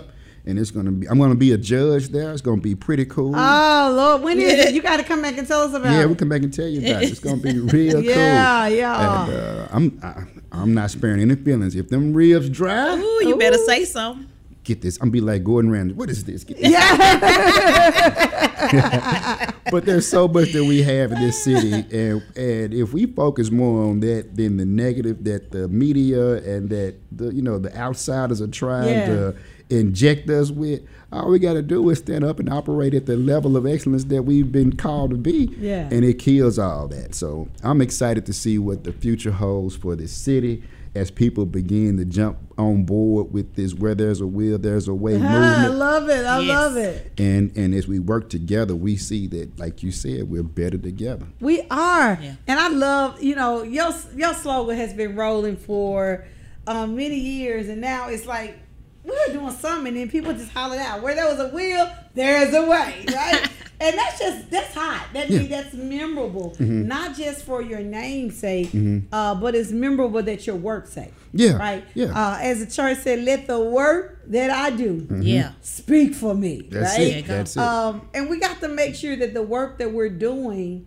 and it's gonna be. I'm gonna be a judge there. It's gonna be pretty cool. Oh Lord, when is it? You got to come back and tell us about yeah, it. we'll come back and tell you about it. It's gonna be real cool. Yeah, yeah. And, uh, I'm I, I'm not sparing any feelings. If them ribs dry, Ooh, you better say something. get this. I'm be like Gordon Ramsay. What is this? Get this. Yeah. But there's so much that we have in this city, and and if we focus more on that than the negative that the media and that the you know the outsiders are trying Yeah. to inject us with, all we got to do is stand up and operate at the level of excellence that we've been called to be, Yeah. and it kills all that. So I'm excited to see what the future holds for this city as people begin to jump on board with this where there's a will, there's a way I movement. love it. I Yes. love it. And and as we work together, we see that, like you said, we're better together. We are. Yeah. And I love, you know, your your slogan has been rolling for um, many years, and now it's like we're doing something, and then people just holler out, where there was a will, there's a way, right? And that's just, that's hot. That Yeah. means that's memorable, Mm-hmm. not just for your name's sake, uh, but it's memorable that your work's sake. Yeah, Right? yeah. Uh, as the church said, let the work that I do Yeah. speak for me. Mm-hmm. That's right? it. That's it. Um, and we got to make sure that the work that we're doing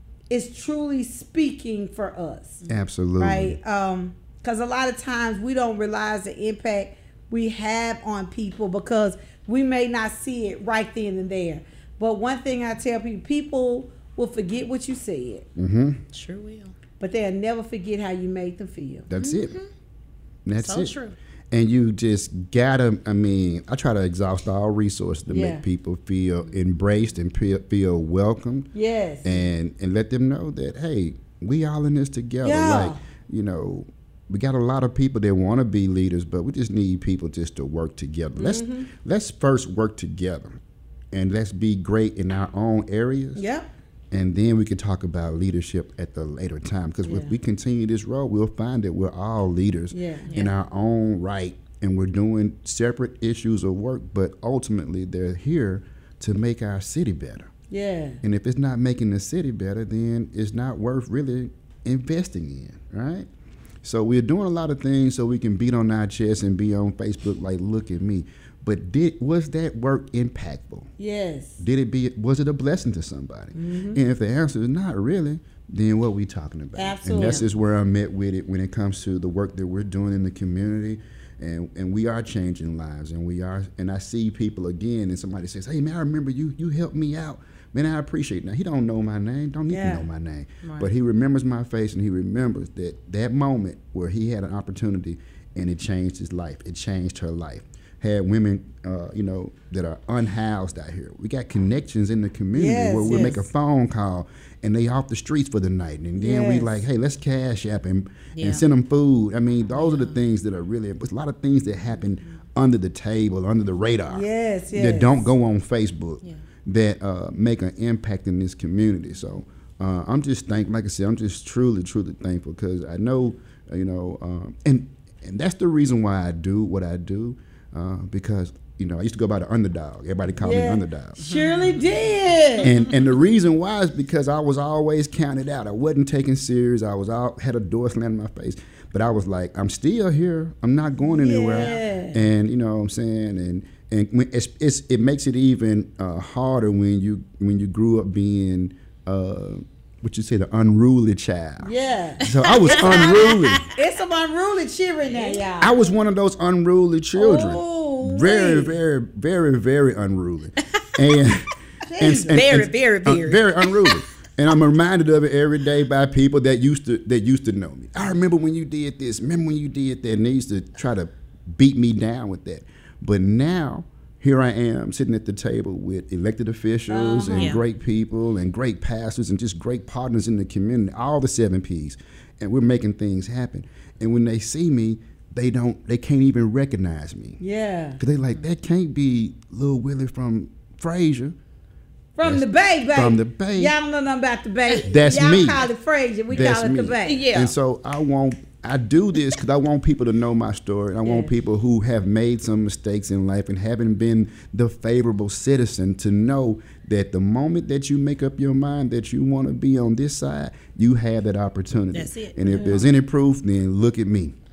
is truly speaking for us, Absolutely. right? Um, because a lot of times we don't realize the impact we have on people because we may not see it right then and there. But one thing I tell people, people will forget what you said, Mm-hmm. Sure will. but they'll never forget how you made them feel. That's it. That's So it. true. And you just gotta, I mean, I try to exhaust all resources to Yeah. make people feel embraced and feel, feel welcomed, Yes. and and let them know that, hey, we all in this together. Yeah. Like, you know, we got a lot of people that want to be leaders, but we just need people just to work together. Let's Mm-hmm. let's first work together, and let's be great in our own areas. Yep. And then we can talk about leadership at the later time. Because Yeah. if we continue this road, we'll find that we're all leaders Yeah. in our own right. And we're doing separate issues of work, but ultimately they're here to make our city better. Yeah. And if it's not making the city better, then it's not worth really investing in, right? So we're doing a lot of things so we can beat on our chest and be on Facebook like, look at me. But did was that work impactful? Yes. Did it be? Was it a blessing to somebody? Mm-hmm. And if the answer is not really, then what are we talking about? Absolutely. And that's just where I'm at with it when it comes to the work that we're doing in the community, and and we are changing lives, and we are. And I see people again, and somebody says, "Hey man, I remember you. You helped me out. Man, I appreciate it." Now he don't know my name, don't need Yeah. to know my name, but he remembers my face, and he remembers that that moment where he had an opportunity, and it changed his life. It changed her life. Had women, uh, you know, that are unhoused out here. We got connections in the community Yes, where we yes. make a phone call and they off the streets for the night, and then we Yes. like, hey, let's cash app and, Yeah. and send them food. I mean, those are the things that are really. There's a lot of things that happen under the table, under the radar, Yes, that yes. don't go on Facebook, Yeah. that uh, make an impact in this community. So uh, I'm just thankful. Like I said, I'm just truly, truly thankful because I know, uh, you know, um, and and that's the reason why I do what I do, uh, because. You know, I used to go by the underdog. Everybody called me the underdog. Surely did. And and the reason why is because I was always counted out. I wasn't taken serious. I was all had a door slammed in my face. But I was like, I'm still here. I'm not going anywhere. Yeah. And you know what I'm saying? And and when it's, it's it makes it even uh, harder when you when you grew up being uh, what you say, the unruly child. Yeah. So I was unruly. It's some unruly cheering there, y'all. I was one of those unruly children. Oh, very, wait. very, very, very unruly. And, and, and Very, and- very, uh, very. very unruly. And I'm reminded of it every day by people that used to that used to know me. I remember when you did this. Remember when you did that? And they used to try to beat me down with that. But now, here I am sitting at the table with elected officials and Yeah. great people and great pastors and just great partners in the community, all the seven P's. And we're making things happen. And when they see me, they don't, they can't even recognize me. Yeah. Because they like, that can't be Lil Willie from Frasier. From That's- the Bay, baby. from the Bay. Y'all don't know nothing about the Bay. That's Y'all me. call it Frazier. We That's call it me. the Bay. Yeah. And so I want, I do this because I want people to know my story. And I want Yeah. people who have made some mistakes in life and haven't been the favorable citizen to know that the moment that you make up your mind that you want to be on this side, you have that opportunity. That's it. And if there's any proof, then look at me.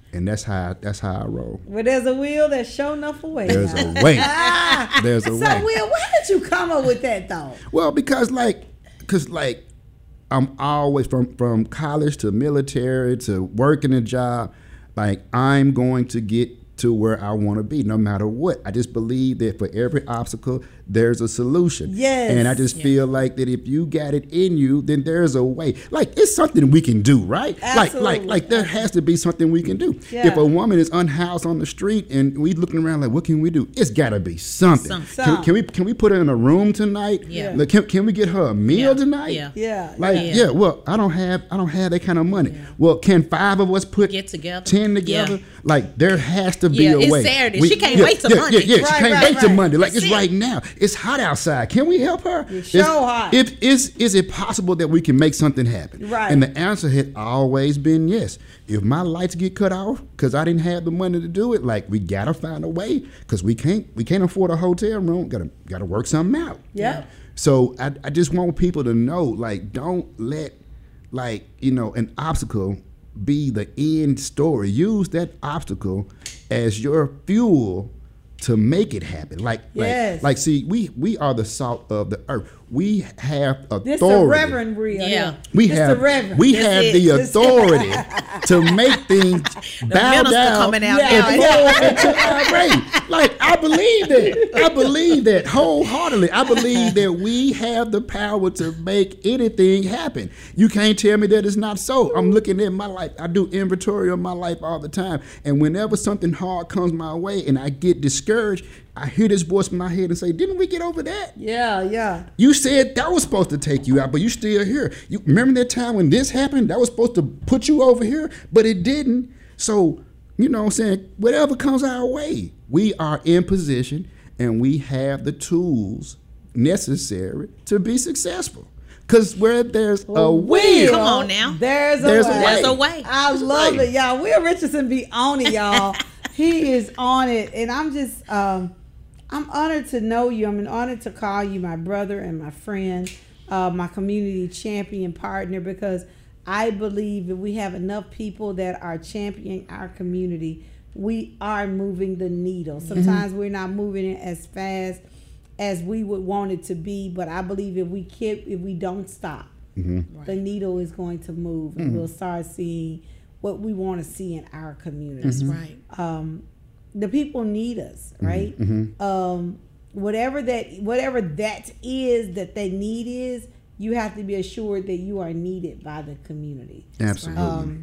And that's how that's how I roll. Well, there's a will, there's sure enough a way. There's now. a way. Ah, There's a so, way. Will, why did you come up with that though? Well, because like, cause like, I'm always from from college to military to working a job. Like I'm going to get to where I want to be, no matter what. I just believe that for every obstacle, there's a solution. Yes. And I just Yes. feel like that if you got it in you, then there's a way. Like it's something we can do, right? Absolutely. Like, like, like there has to be something we can do. Yeah. If a woman is unhoused on the street and we looking around like, what can we do? It's got to be something. Something. Can, can we can we put her in a room tonight? Yeah. Like, can, can we get her a meal Yeah. tonight? Yeah. Yeah. Like Yeah. yeah. well, I don't have I don't have that kind of money. Well, can five of us put Get together? ten together? Yeah. Like there has to be Yeah, a it's way. Saturday. She can't wait till yeah, Monday. Yeah, yeah, Right, she can't right, wait till right. Monday. Like That's it's it. right now. It's hot outside. Can we help her? It's Is- so hot. If is is it possible that we can make something happen? Right. And the answer had always been yes. If my lights get cut off because I didn't have the money to do it, like we gotta find a way because we can't we can't afford a hotel room. Gotta gotta work something out. Yeah. So I, I just want people to know, like, don't let, like, you know, an obstacle be the end story. Use that obstacle as your fuel to make it happen. Like, Yes. like, like, see, we we are the salt of the earth. We have authority. This the Reverend Real. Yeah. We this have the Reverend. we That's have it. the This- authority to make things bow minister down coming out Yeah. and now. fall into our reign. Like I believe that. I believe that wholeheartedly. I believe that we have the power to make anything happen. You can't tell me that it's not so. I'm looking at my life. I do inventory of my life all the time, and whenever something hard comes my way and I get discouraged, I hear this voice in my head and say, "Didn't we get over that? Yeah, yeah. You said that was supposed to take you out, but you still here. You remember that time when this happened? That was supposed to put you over here, but it didn't." So, you know what I'm saying? Whatever comes our way, we are in position and we have the tools necessary to be successful. Because where there's a will, Come on now. There's a There's a way. There's a way. I There's a love way. it, y'all. Will Richardson be on it, y'all. He is on it, and I'm just, um, I'm honored to know you. I'm honored to call you my brother and my friend, uh, my community champion partner, because I believe if we have enough people that are championing our community, we are moving the needle. Sometimes we're not moving it as fast as we would want it to be, but I believe if we keep, if we don't stop, the needle is going to move, and we'll start seeing what we want to see in our communities. Right. Um, the people need us, right? Um, whatever that, whatever that is that they need is, you have to be assured that you are needed by the community. absolutely. Um,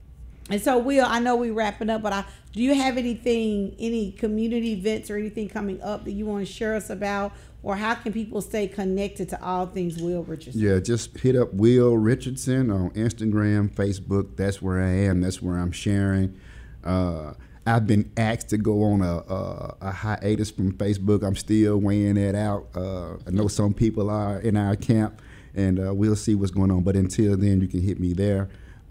and so, Will, I know we're wrapping up, but I, do you have anything, any community events or anything coming up that you want to share us about? Or how can people stay connected to all things Will Richardson? Yeah, just hit up Will Richardson on Instagram, Facebook. That's where I am. That's where I'm sharing. Uh, I've been asked to go on a, a, a hiatus from Facebook. I'm still weighing that out. Uh, I know some people are in our camp, and uh, we'll see what's going on. But until then, you can hit me there.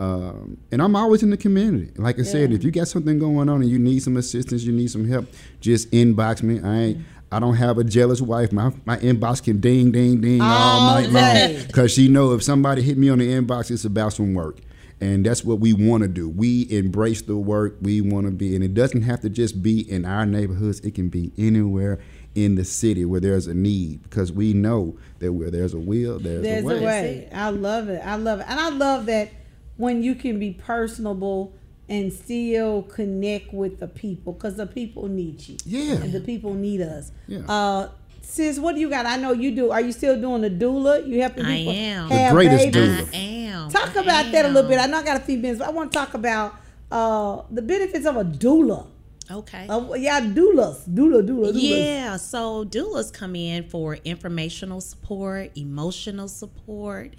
Um, and I'm always in the community. Like I said, if you got something going on and you need some assistance, you need some help, just inbox me. I ain't. I don't have a jealous wife. My my inbox can ding, ding, ding all, All night day. long. Because she know if somebody hit me on the inbox, it's about some work. And that's what we want to do. We embrace the work we want to be. And it doesn't have to just be in our neighborhoods. It can be anywhere in the city where there's a need. Because we know that where there's a will, there's, There's a way. a way. I love it. I love it. And I love that when you can be personable and still connect with the people, because the people need you. Yeah. And the people need us. Yeah. Uh, sis, what do you got? I know you do. Are you still doing the doula? You helping I people am. have The greatest babies? doula. I am. Talk I about that a little am. bit. I know I got a few minutes, but I want to talk about uh, the benefits of a doula. Okay. Uh, yeah, doulas. Doula, doula, doulas. Yeah, so doulas come in for informational support, emotional support,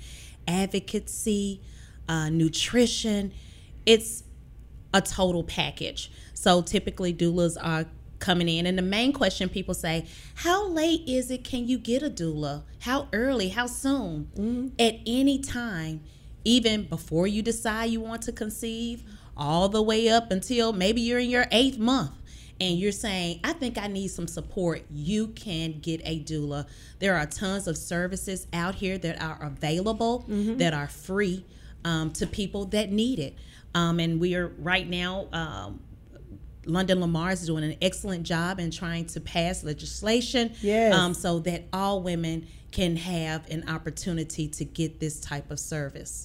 advocacy, uh, nutrition. It's a total package. So typically doulas are coming in, and the main question people say, how late is it? Can you get a doula? How early? How soon? Mm-hmm. At any time, even before you decide you want to conceive, all the way up until maybe you're in your eighth month and you're saying, I think I need some support, you can get a doula. There are tons of services out here that are available, that are free um, to people that need it. Um, and we are right now, um, London Lamar is doing an excellent job in trying to pass legislation Yes. um, so that all women can have an opportunity to get this type of service.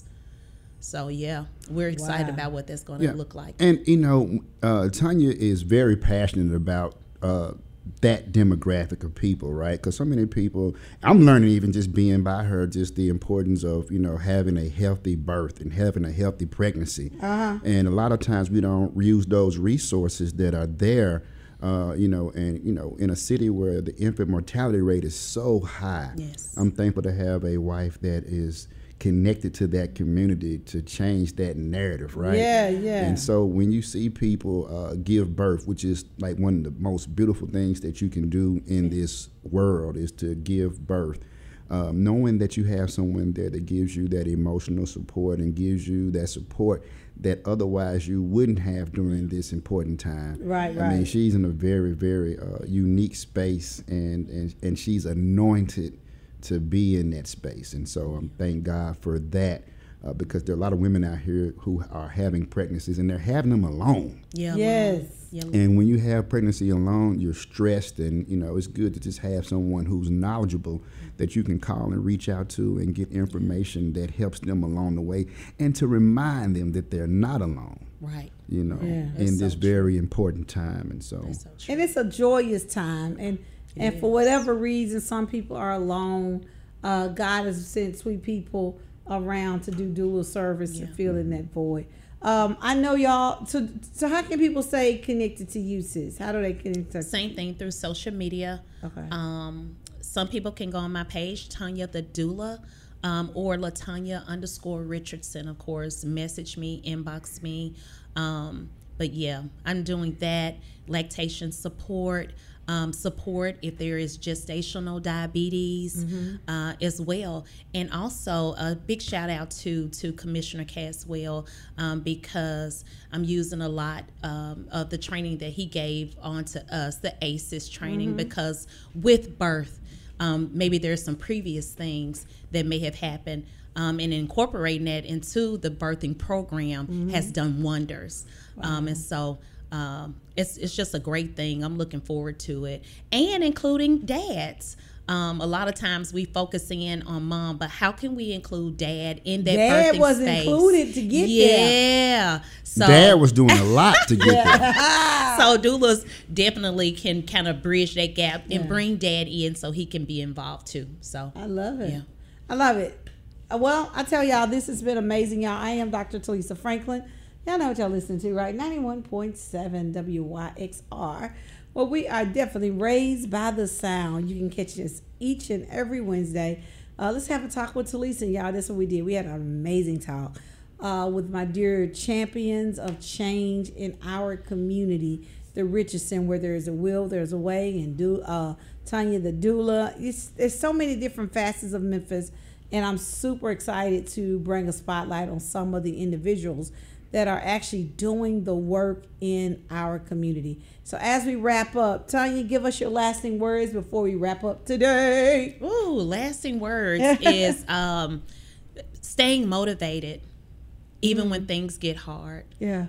So, yeah, we're excited Wow. about what that's going to Yeah. look like. And, you know, uh, Tanya is very passionate about uh, that demographic of people, right? Because so many people, I'm learning even just being by her, just the importance of, you know, having a healthy birth and having a healthy pregnancy. Uh-huh. And a lot of times we don't use those resources that are there, uh, you know, and, you know, in a city where the infant mortality rate is so high. Yes. I'm thankful to have a wife that is connected to that community to change that narrative, right? Yeah, yeah. And so when you see people uh, give birth, which is like one of the most beautiful things that you can do in this world is to give birth, um, knowing that you have someone there that gives you that emotional support and gives you that support that otherwise you wouldn't have during this important time. Right, I mean, right. she's in a very, very uh, unique space, and, and, and she's anointed to be in that space. And so um, thank God for that, uh, because there are a lot of women out here who are having pregnancies and they're having them alone. Yeah. Yes. Lord. Yeah. And when you have pregnancy alone, you're stressed, and you know it's good to just have someone who's knowledgeable that you can call and reach out to and get information that helps them along the way, and to remind them that they're not alone. Right. You know, Yeah. in That's this so true. very important time. And so, That's so true. And it's a joyous time. And and for whatever reason, some people are alone. Uh, God has sent sweet people around to do doula service Yeah. to fill in that void. Um, I know y'all. So, so how can people stay connected to you, sis? How do they connect to Same thing through social media. Okay. Um, some people can go on my page, Tanya the Doula, um, or Latanya underscore Richardson, of course. Message me, inbox me. Um, but yeah, I'm doing that. Lactation support. Um, support if there is gestational diabetes uh, as well. And also a big shout out to to Commissioner Caswell um, because I'm using a lot um, of the training that he gave onto us, the A C E S training, because with birth, um, maybe there's some previous things that may have happened. Um, and incorporating that into the birthing program has done wonders. Um, and so um, it's it's just a great thing. I'm looking forward to it, and including dads. Um, a lot of times we focus in on mom, but how can we include dad in that Dad birthing was space? included to get yeah. there. Yeah. So Dad was doing a lot to get there. so doulas definitely can kind of bridge that gap and Yeah. bring dad in so he can be involved too. So I love it. Yeah. I love it. Uh, Well, I tell y'all, this has been amazing, y'all. I am Doctor Talisa Franklin. Y'all know what y'all listening to, right? ninety-one point seven W Y X R. Well, we are definitely raised by the sound. You can catch us each and every Wednesday. Uh, let's have a talk with Talisa, y'all. That's what we did. We had an amazing talk uh, with my dear champions of change in our community, the Richardson, where there is a will, there's a way, and do uh, Tanya the doula. It's, there's so many different facets of Memphis, and I'm super excited to bring a spotlight on some of the individuals that are actually doing the work in our community. So as we wrap up, Tanya, give us your lasting words before we wrap up today. Ooh, lasting words is um, staying motivated even when things get hard. Yeah.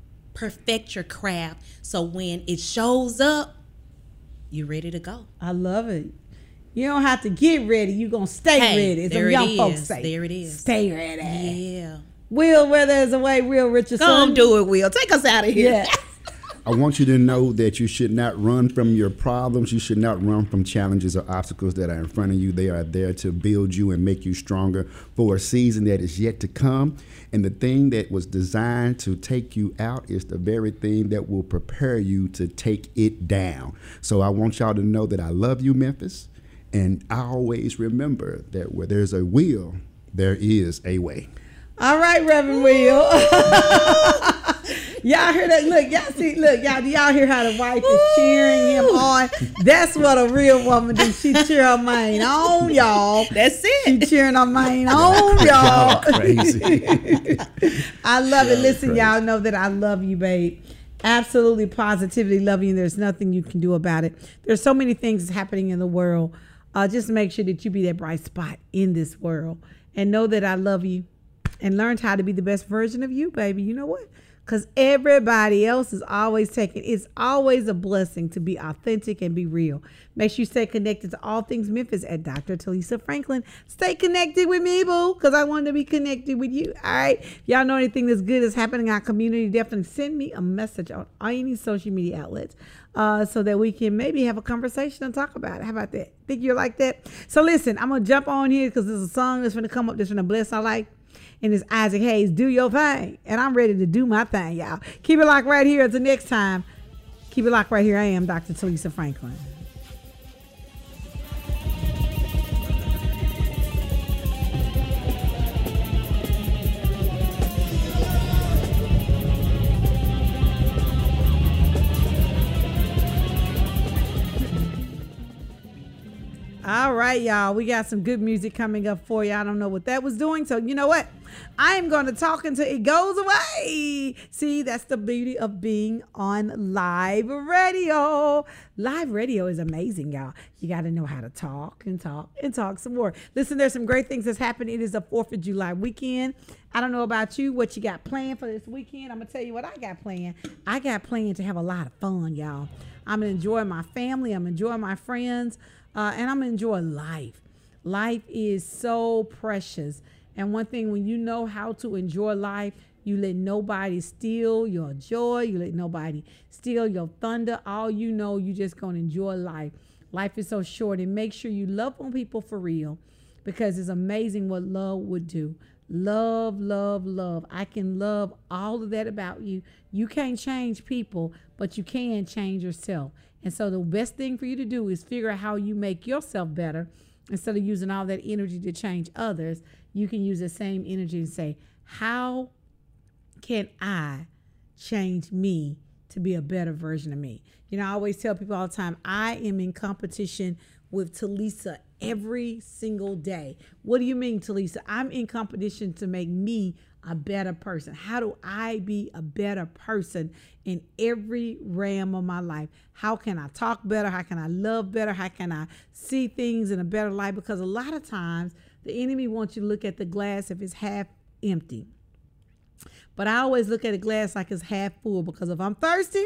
Perfect your craft so when it shows up, you're ready to go. I love it. You don't have to get ready. You're going to stay Hey, ready. As there them it young is. folks say. There it is. Stay ready. Yeah. Will, where there's a way, Will Richardson. Come do it, Will. Take us out of here. Yeah. I want you to know that you should not run from your problems. You should not run from challenges or obstacles that are in front of you. They are there to build you and make you stronger for a season that is yet to come. And the thing that was designed to take you out is the very thing that will prepare you to take it down. So I want y'all to know that I love you, Memphis. And I always remember that where there's a will, there is a way. All right, Reverend Will. Y'all hear that? Look, y'all see, look, y'all, do y'all hear how the wife is cheering him on? That's what a real woman do. She cheer her man on, y'all. That's She it. cheering her man on, y'all. Crazy. I love it. Y'all Listen, crazy. y'all know that I love you, babe. Absolutely, positively love you, and there's nothing you can do about it. There's so many things happening in the world. Uh, just make sure that you be that bright spot in this world. And know that I love you. and learned how to be the best version of you, baby. You know what? Because everybody else is always taking. It's always a blessing to be authentic and be real. Make sure you stay connected to all things Memphis at Doctor Talisa Franklin. Stay connected with me, boo, because I want to be connected with you. All right. If y'all know anything that's good is happening in our community, definitely send me a message on any social media outlets uh, so that we can maybe have a conversation and talk about it. How about that? Think you're like that? So listen, I'm going to jump on here because there's a song that's going to come up that's going to bless our life. And it's Isaac Hayes, Do Your Thing. And I'm ready to do my thing, y'all. Keep it locked right here. Until next time, keep it locked right here. I am Doctor Talisa Franklin. All right, y'all. We got some good music coming up for you. I don't know what that was doing. So you know what? I am going to talk until it goes away. See, that's the beauty of being on live radio. Live radio is amazing, y'all. You got to know how to talk and talk and talk some more. Listen, there's some great things that's happening. It is the fourth of July weekend. I don't know about you, what you got planned for this weekend. I'm going to tell you what I got planned. I got planned to have a lot of fun, y'all. I'm going to enjoy my family. I'm enjoying my friends. Uh, and I'm going to enjoy life. Life is so precious. And one thing, when you know how to enjoy life, you let nobody steal your joy. You let nobody steal your thunder. All you know, you just going to enjoy life. Life is so short. And make sure you love on people for real, because it's amazing what love would do. Love, love, love. I can love all of that about you. You can't change people, but you can change yourself. And so the best thing for you to do is figure out how you make yourself better. Instead of using all that energy to change others, you can use the same energy and say, how can I change me to be a better version of me? You know, I always tell people all the time, I am in competition with Talisa every single day. What do you mean, Talisa? I'm in competition to make me a better person. How do I be a better person in every realm of my life? How can I talk better? How can I love better? How can I see things in a better light? Because a lot of times the enemy wants you to look at the glass if it's half empty. But I always look at a glass like it's half full, because if I'm thirsty,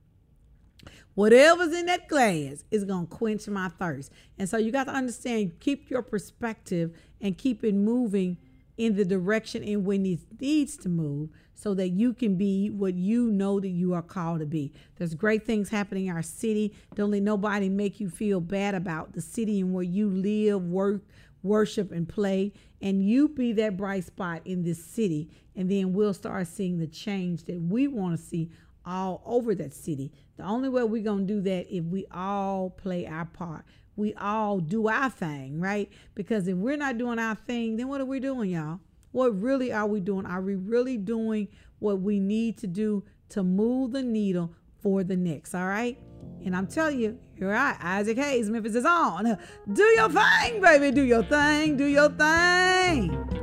whatever's in that glass is going to quench my thirst. And so you got to understand, keep your perspective and keep it moving in the direction in when it needs to move, so that you can be what you know that you are called to be. There's great things happening in our city. Don't let nobody make you feel bad about the city and where you live, work, worship, and play. And you be that bright spot in this city. And then we'll start seeing the change that we want to see all over that city. The only way we're going to do that if we all play our part. We all do our thing, right? Because if we're not doing our thing, then what are we doing, y'all? What really are we doing? Are we really doing what we need to do to move the needle for the next? All right. And I'm telling you, you're right. Isaac Hayes, Memphis is on. Do your thing, baby. Do your thing. Do your thing.